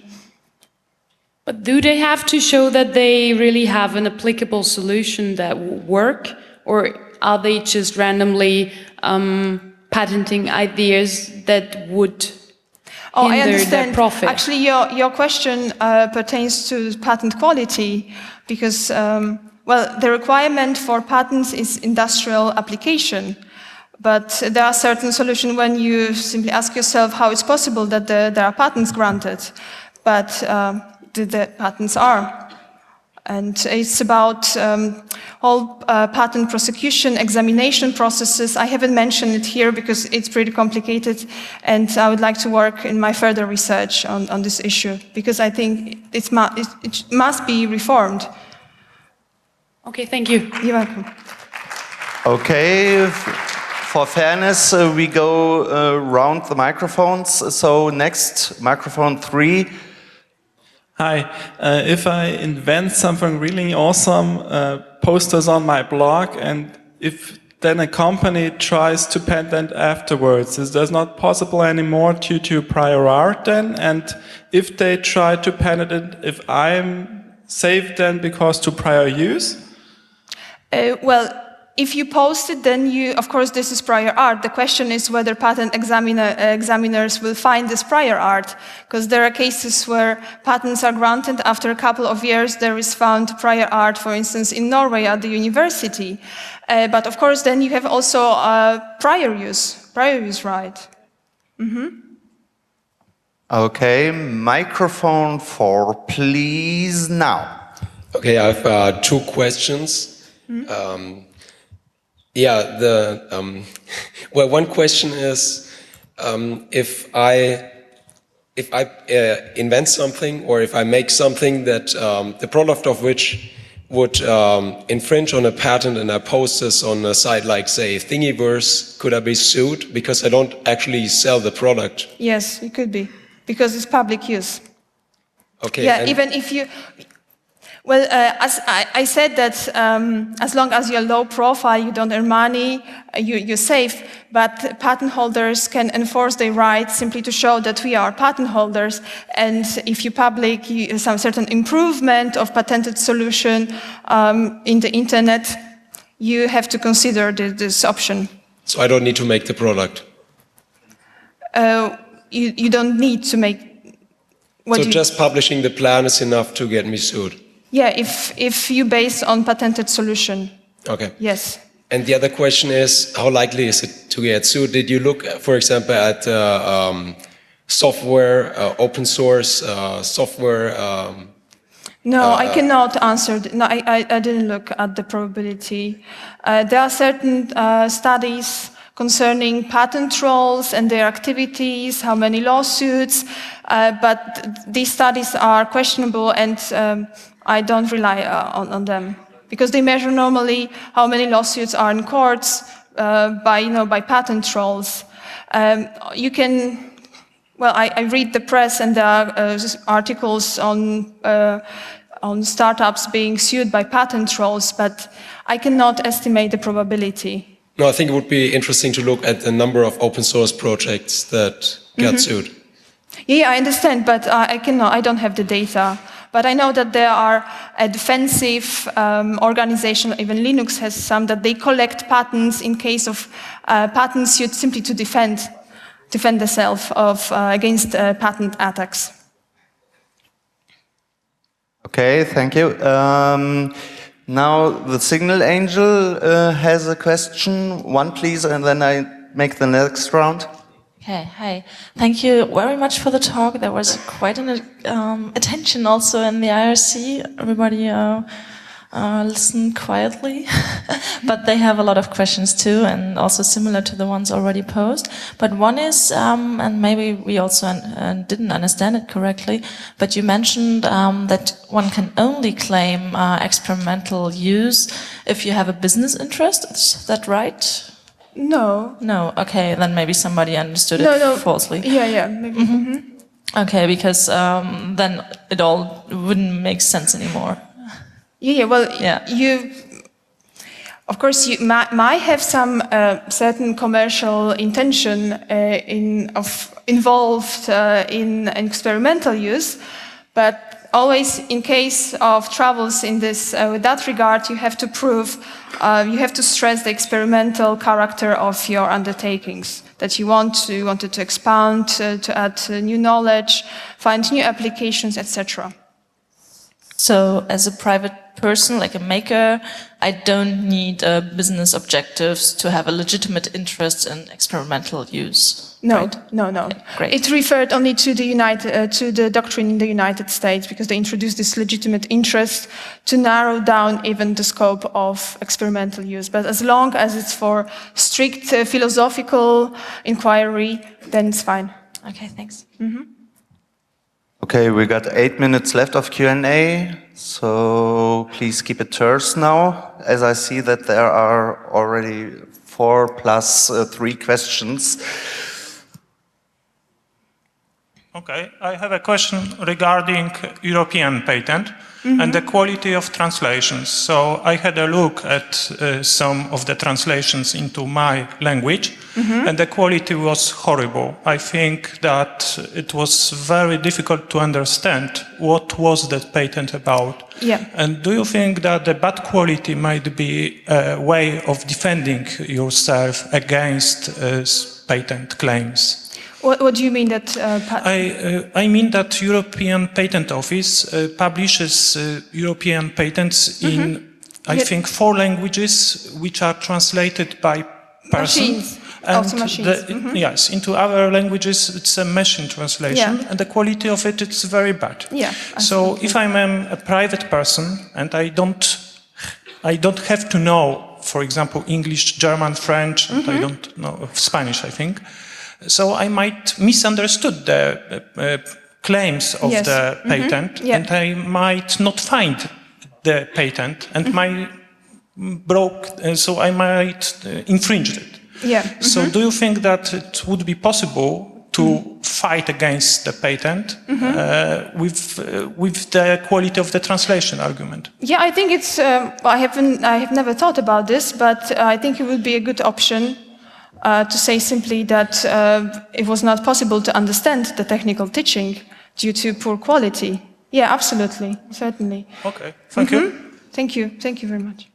But do they have to show that they really have an applicable solution that will work, or are they just randomly um, patenting ideas that would Oh, I hinder their understand. profit? Actually, your, your question uh, pertains to patent quality, because, um, well, the requirement for patents is industrial application. But there are certain solutions when you simply ask yourself how it's possible that the, there are patents granted, but um, the, the patents are. And it's about um, all uh, patent prosecution, examination processes. I haven't mentioned it here because it's pretty complicated, and I would like to work in my further research on, on this issue, because I think it's mu it, it must be reformed. Okay, thank you. You're welcome. Okay, for fairness, uh, we go uh, round the microphones. So next, microphone three. Hi, uh, if I invent something really awesome, uh, posters on my blog, and if then a company tries to patent afterwards, is that not possible anymore due to prior art then? And if they try to patent it, if I'm safe then because to prior use? Uh, well, if you post it, then you, of course, this is prior art. The question is whether patent examiner, uh, examiners will find this prior art, because there are cases where patents are granted. After a couple of years, there is found prior art, for instance, in Norway at the university. Uh, but of course, then you have also uh, prior use, prior use right. Mm-hmm. Okay, microphone four, please now. Okay, I have uh, two questions. Mm-hmm. um, Yeah, the um, well, one question is um, if I if I uh, invent something, or if I make something that um, the product of which would um, infringe on a patent, and I post this on a site like, say, Thingiverse, could I be sued because I don't actually sell the product? Yes, it could be, because it's public use. Okay. Yeah, even if you. Well, uh, as I, I said that um, as long as you're low profile, you don't earn money, uh, you, you're safe, but patent holders can enforce their rights simply to show that we are patent holders, and if you public you, some certain improvement of patented solution um, in the internet, you have to consider the, this option. So I don't need to make the product? Uh, you, you don't need to make... What so you, just publishing the plan is enough to get me sued? Yeah, if, if you base on patented solution. Okay. Yes. And the other question is, how likely is it to get sued? Did you look, for example, at uh, um, software, uh, open source uh, software? Um, no, uh, I cannot answer. No, I, I, I didn't look at the probability. Uh, there are certain uh, studies concerning patent trolls and their activities, how many lawsuits, uh, but these studies are questionable, and um, I don't rely uh, on, on them, because they measure normally how many lawsuits are in courts uh, by, you know, by patent trolls. Um, you can, well, I, I read the press, and there are uh, articles on uh, on startups being sued by patent trolls, but I cannot estimate the probability. No, I think it would be interesting to look at the number of open source projects that got mm-hmm. sued. Yeah, I understand, but uh, I cannot. I don't have the data. But I know that there are a defensive um, organization, even Linux has some, that they collect patents in case of uh, patent suit simply to defend, defend themselves of, uh, against uh, patent attacks. Okay, thank you. Um, now the Signal Angel uh, has a question. One, please, and then I make the next round. Okay, hi. Thank you very much for the talk. There was quite an um, attention also in the I R C. Everybody uh, uh, listened quietly, but they have a lot of questions too, and also similar to the ones already posed. But one is, um, and maybe we also uh, didn't understand it correctly, but you mentioned um, that one can only claim uh, experimental use if you have a business interest. Is that right? No. No, okay, then maybe somebody understood no, it no. falsely. Yeah, yeah, maybe. Mm-hmm. Mm-hmm. Okay, because um, then it all wouldn't make sense anymore. Yeah, yeah, well, yeah. you, of course, you might, might have some uh, certain commercial intention uh, in, of, involved uh, in experimental use, but always in case of troubles in this, uh, with that regard, you have to prove, uh, you have to stress the experimental character of your undertakings, that you want to, you wanted to expound, uh, to add uh, new knowledge, find new applications, et cetera. So as a private person, like a maker, I don't need uh, business objectives to have a legitimate interest in experimental use. No, right? no, no. Yeah, great. It referred only to the United, uh, to the doctrine in the United States, because they introduced this legitimate interest to narrow down even the scope of experimental use. But as long as it's for strict uh, philosophical inquiry, then it's fine. Okay, thanks. Mm-hmm. Okay, we got eight minutes left of Q and A, so please keep it terse now, as I see that there are already four plus uh, three questions. Okay, I have a question regarding European patent mm-hmm. and the quality of translations. So I had a look at uh, some of the translations into my language, mm-hmm. and the quality was horrible. I think that it was very difficult to understand what was that patent about. Yeah. And do you think that the bad quality might be a way of defending yourself against uh, patent claims? What, what do you mean that? Uh, I, uh, I mean that European Patent Office uh, publishes uh, European patents mm-hmm. in, I yeah. think, four languages, which are translated by person. Machines. And also machines. The, mm-hmm. Yes, into other languages it's a machine translation, yeah. and the quality of it is very bad. Yeah. So if I'm a, a private person and I don't, I don't have to know, for example, English, German, French, mm-hmm. and I don't know Spanish, I think. So I might misunderstood the uh, claims of yes. the mm-hmm. patent, yeah. and I might not find the patent, and mm-hmm. my broke, uh, so I might uh, infringe it. Yeah. Mm-hmm. So do you think that it would be possible to mm-hmm. fight against the patent mm-hmm. uh, with uh, with the quality of the translation argument? Yeah, I think it's. Um, I haven't. I have never thought about this, but uh, I think it would be a good option uh, to say simply that uh, it was not possible to understand the technical teaching due to poor quality. Yeah, absolutely, certainly. Okay, thank mm-hmm. you. Thank you. Thank you very much.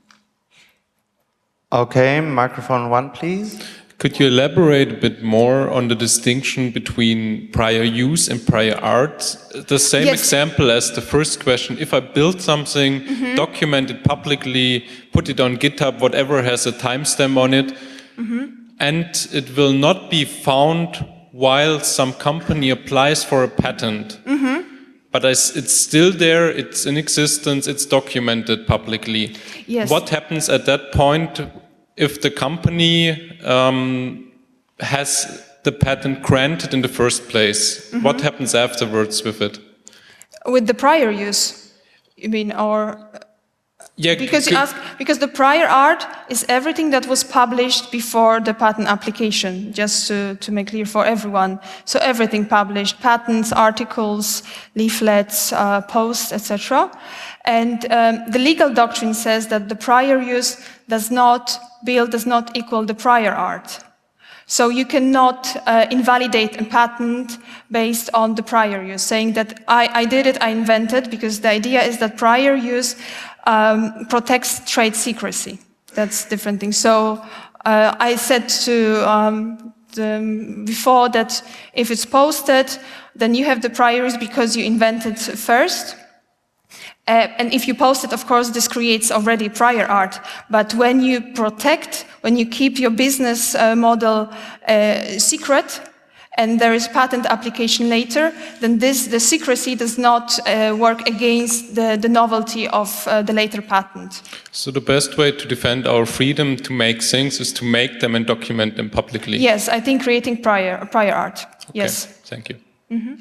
Okay, microphone one, please. Could you elaborate a bit more on the distinction between prior use and prior art? The same yes. example as the first question. If I build something, mm-hmm. document it publicly, put it on GitHub, whatever has a timestamp on it, mm-hmm. and it will not be found while some company applies for a patent. Mm-hmm. But it's still there, it's in existence, it's documented publicly. Yes. What happens at that point if the company um, has the patent granted in the first place? Mm-hmm. What happens afterwards with it? With the prior use, you mean, or... Yeah, because you ask, because the prior art is everything that was published before the patent application, just to, to make clear for everyone. So everything published, patents, articles, leaflets, uh, posts, et cetera. And um, the legal doctrine says that the prior use does not build, does not equal the prior art. So you cannot uh, invalidate a patent based on the prior use, saying that I, I did it, I invented, because the idea is that prior use um, protects trade secrecy. That's different thing. So uh, I said to um, the, before that if it's posted, then you have the prior use because you invented first. Uh, and if you post it, of course, this creates already prior art. But when you protect, when you keep your business uh, model uh, secret, and there is patent application later, then this, the secrecy does not uh, work against the, the novelty of uh, the later patent. So the best way to defend our freedom to make things is to make them and document them publicly? Yes, I think creating prior, prior art. Okay, yes. Thank you. Mm-hmm.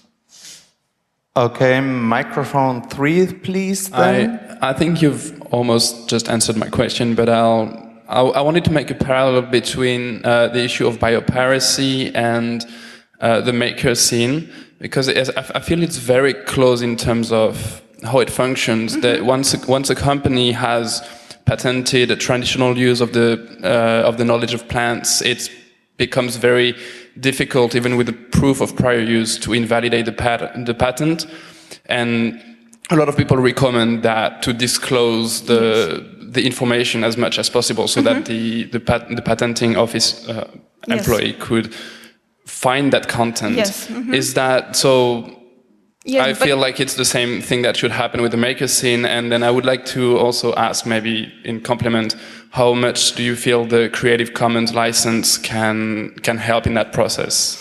Okay, microphone three, please, then. I, I think you've almost just answered my question, but I'll, I, I wanted to make a parallel between uh, the issue of biopiracy and uh, the maker scene, because it is, I feel it's very close in terms of how it functions. Mm-hmm. That once, once a company has patented a traditional use of the, uh, of the knowledge of plants, it becomes very difficult, even with the proof of prior use, to invalidate the, pat the patent. And a lot of people recommend that to disclose the the information as much as possible, so mm-hmm. that the the, pat the patenting office uh, yes. employee could find that content. Yes. Mm-hmm. Is that so? Yeah, I feel like it's the same thing that should happen with the maker scene. And then I would like to also ask, maybe in complement, how much do you feel the Creative Commons license can can help in that process?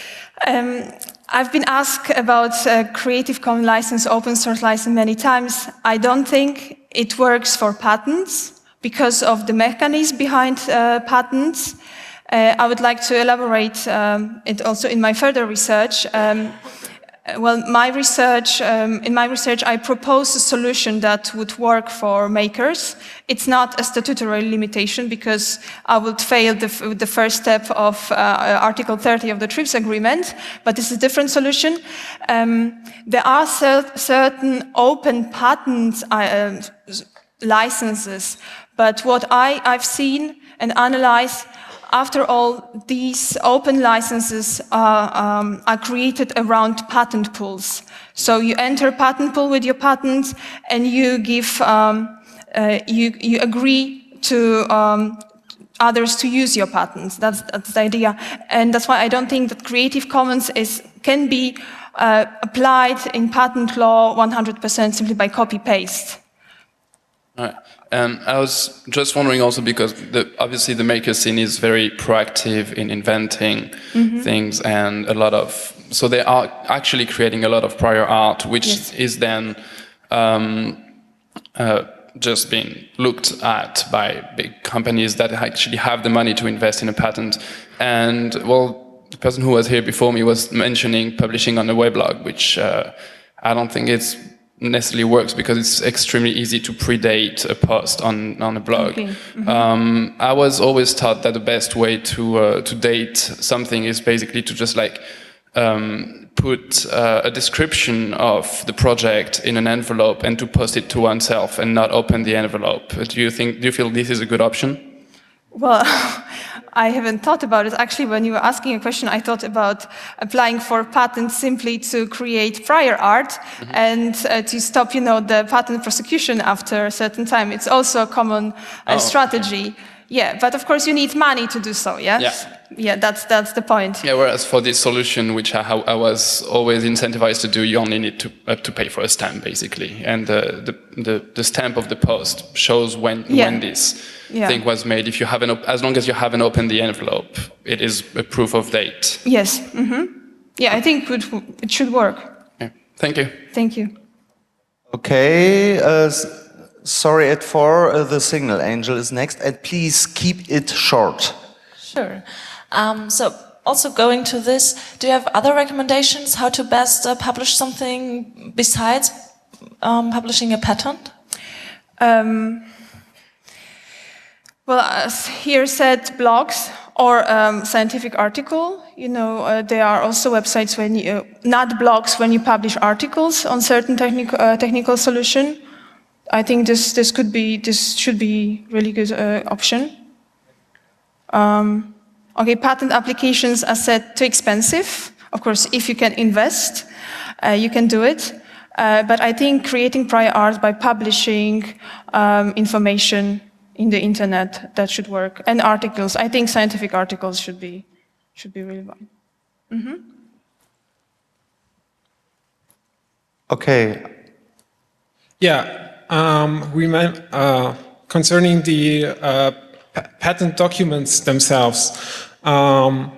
Um, I've been asked about uh, Creative Commons license, open source license many times. I don't think it works for patents because of the mechanism behind uh, patents. Uh, I would like to elaborate um, it also in my further research. Um, Well, my research, um, in my research, I propose a solution that would work for makers. It's not a statutory limitation because I would fail the, f the first step of uh, Article thirty of the TRIPS agreement, but it's a different solution. Um, there are cer certain open patent uh, licenses, but what I, I've seen and analyzed, after all, these open licenses are, um, are created around patent pools. So you enter a patent pool with your patents, and you give, um, uh, you, you agree to um, others to use your patents. That's, that's the idea, and that's why I don't think that Creative Commons is can be uh, applied in patent law one hundred percent simply by copy paste. All right. Um, I was just wondering also because the, obviously the maker scene is very proactive in inventing mm-hmm. things, and a lot of, so they are actually creating a lot of prior art, which yes. is then um, uh, just being looked at by big companies that actually have the money to invest in a patent. And well, the person who was here before me was mentioning publishing on a weblog, which uh, I don't think it's necessarily works because it's extremely easy to predate a post on, on a blog. Okay. Mm-hmm. um, I was always taught that the best way to uh, to date something is basically to just like um, put uh, a description of the project in an envelope and to post it to oneself and not open the envelope. Do you think? Do you feel this is a good option? Well, I haven't thought about it. Actually, when you were asking a question, I thought about applying for patents simply to create prior art mm-hmm. and uh, to stop, you know, the patent prosecution after a certain time. It's also a common uh, oh, strategy. Yeah. yeah, but of course you need money to do so, yes? Yeah. Yeah, that's, that's the point. Yeah, whereas for this solution, which I, I was always incentivized to do, you only need to uh, to pay for a stamp, basically. And uh, the, the, the stamp of the post shows when, yeah. when this yeah. thing was made. If you haven't, as long as you haven't opened the envelope, it is a proof of date. Yes. Mm-hmm. Yeah, I think it, it should work. Yeah. Thank you. Thank you. Okay, uh, sorry at four, uh, the Signal Angel is next, and please keep it short. Sure. Um, so also going to this, do you have other recommendations how to best uh, publish something besides um, publishing a patent? Um, well, as here said, blogs or um, scientific article. You know, uh, there are also websites when you, uh, not blogs when you publish articles on certain technical uh, technical solution. I think this this could be this should be really good uh, option. Um, okay, patent applications are said too expensive. Of course, if you can invest, uh, you can do it. Uh, but I think creating prior art by publishing um, information in the internet, that should work. And articles, I think scientific articles should be should be really fun. Mm-hmm. Okay. Yeah, um, remem- uh, concerning the uh, pa patent documents themselves. Um,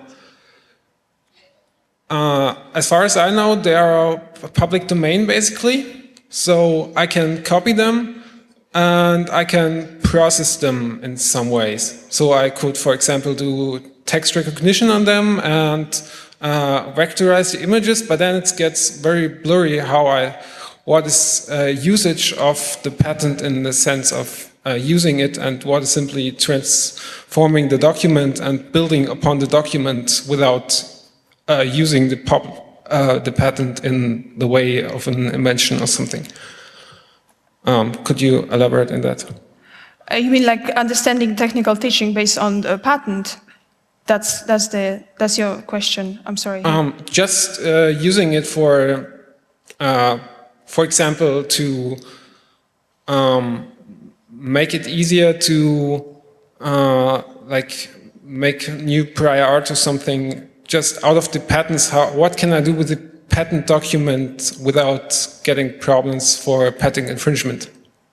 uh, as far as I know, they are a public domain basically, so I can copy them and I can process them in some ways. So I could, for example, do text recognition on them and uh, vectorize the images, but then it gets very blurry how I, what is uh, usage of the patent in the sense of uh, using it and what is simply transforming the document and building upon the document without uh, using the, pop, uh, the patent in the way of an invention or something. Um, could you elaborate on that? Uh, you mean like understanding technical teaching based on the patent? That's that's the that's your question. I'm sorry. Um, just uh, using it for, uh, for example, to um, make it easier to uh, like make new prior art or something just out of the patents. How, what can I do with the patent document without getting problems for patent infringement?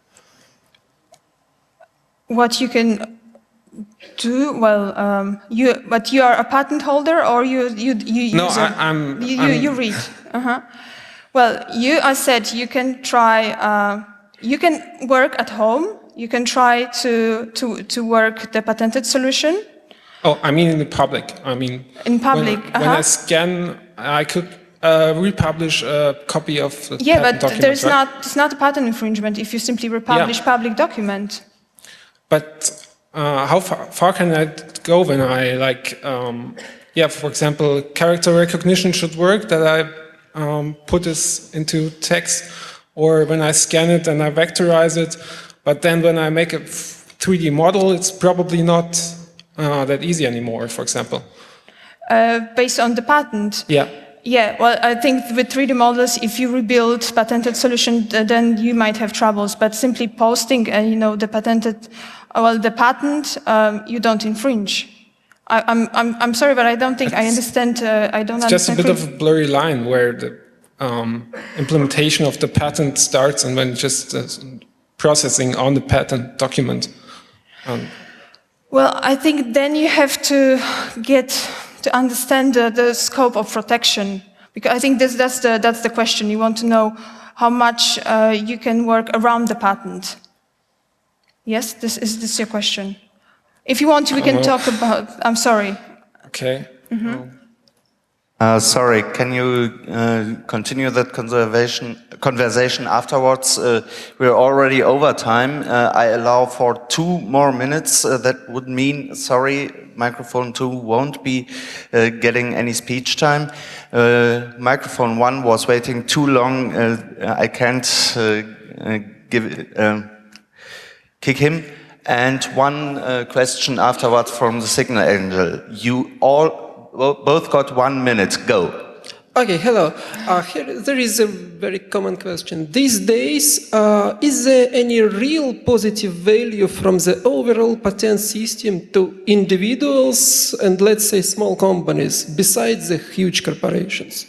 What you can do, well, um, you, but you are a patent holder, or you you you no, use I, a, I'm, you, I'm you you read. Uh-huh. Well, you, I said, you can try. Uh, you can work at home. You can try to to to work the patented solution. Oh, I mean in the public. I mean in public. When, uh-huh. when I scan, I could uh, republish a copy of the yeah, patent but document, there's right? not it's not a patent infringement if you simply republish Yeah. public document. But uh, how far, far can I go when I like, um, yeah, for example, character recognition should work, that I um, put this into text, or when I scan it and I vectorize it, but then when I make a three D model, it's probably not uh, that easy anymore, for example. Uh, based on the patent? Yeah. Yeah, well, I think with three D models, if you rebuild patented solution, then you might have troubles. But simply posting, uh, you know, the patented, well, the patent, um, you don't infringe. I, I'm, I'm, I'm sorry, but I don't think I understand. Uh, I don't It's just a understand. bit of a blurry line where the um, implementation of the patent starts and when just uh, processing on the patent document. Um, Well, I think then you have to get to understand the, the scope of protection, because I think this, that's the that's the question. You want to know how much uh, you can work around the patent. Yes, this is this your question. If you want, we can Uh, talk about. I'm sorry. Okay. Mm-hmm. Um, Uh, sorry, can you uh, continue that conservation, conversation afterwards? Uh, we're already over time. Uh, I allow for two more minutes. Uh, that would mean, sorry, microphone two won't be uh, getting any speech time. Uh, microphone one was waiting too long. Uh, I can't uh, uh, give uh, kick him. And one uh, question afterwards from the Signal Angel. You all Well, both got one minute. Go. Okay, hello. Uh, here, there is a very common question. These days, uh, is there any real positive value from the overall patent system to individuals and, let's say, small companies, besides the huge corporations?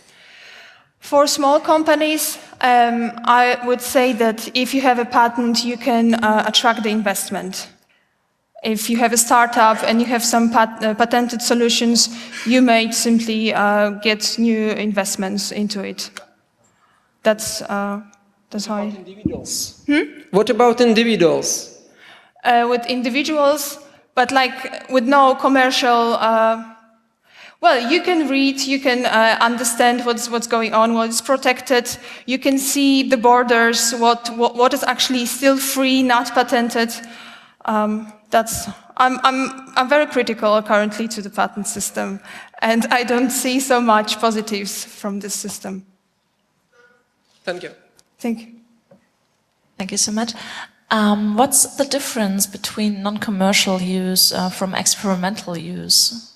For small companies, um, I would say that if you have a patent, you can uh, attract the investment. If you have a startup and you have some pat uh, patented solutions, you may simply uh, get new investments into it. That's, uh, that's how I... Individuals. Hmm? What about individuals? Uh, with individuals, but like with no commercial... Uh, well, you can read, you can uh, understand what's, what's going on, what is protected. You can see the borders, what, what, what is actually still free, not patented. Um, That's, I'm, I'm, I'm very critical currently to the patent system, and I don't see so much positives from this system. Thank you. Thank you. Thank you so much. Um, what's the difference between non-commercial use uh, from experimental use?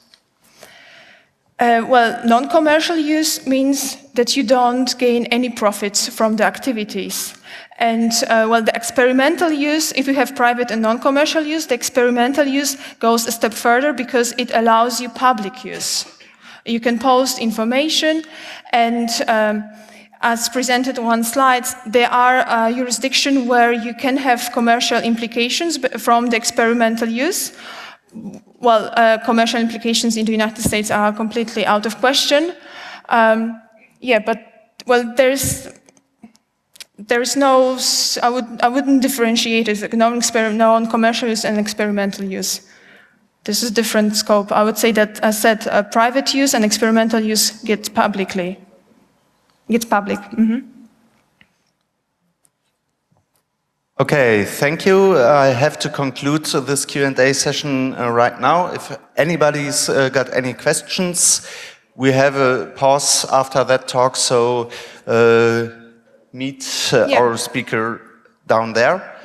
Uh, well, non-commercial use means that you don't gain any profits from the activities. And, uh, well, the experimental use, if you have private and non-commercial use, the experimental use goes a step further because it allows you public use. You can post information, and um, as presented on one slide, there are uh, jurisdictions where you can have commercial implications from the experimental use. Well, uh, commercial implications in the United States are completely out of question. Um, yeah, but, well, there's... There is no, I, would, I wouldn't differentiate it, non-commercial use and experimental use. This is different scope. I would say that, as said, uh, private use and experimental use get publicly, gets public. Mm-hmm. Okay, thank you. I have to conclude this Q and A session uh, right now. If anybody's uh, got any questions, we have a pause after that talk, so uh, meet uh, yeah. our speaker down there.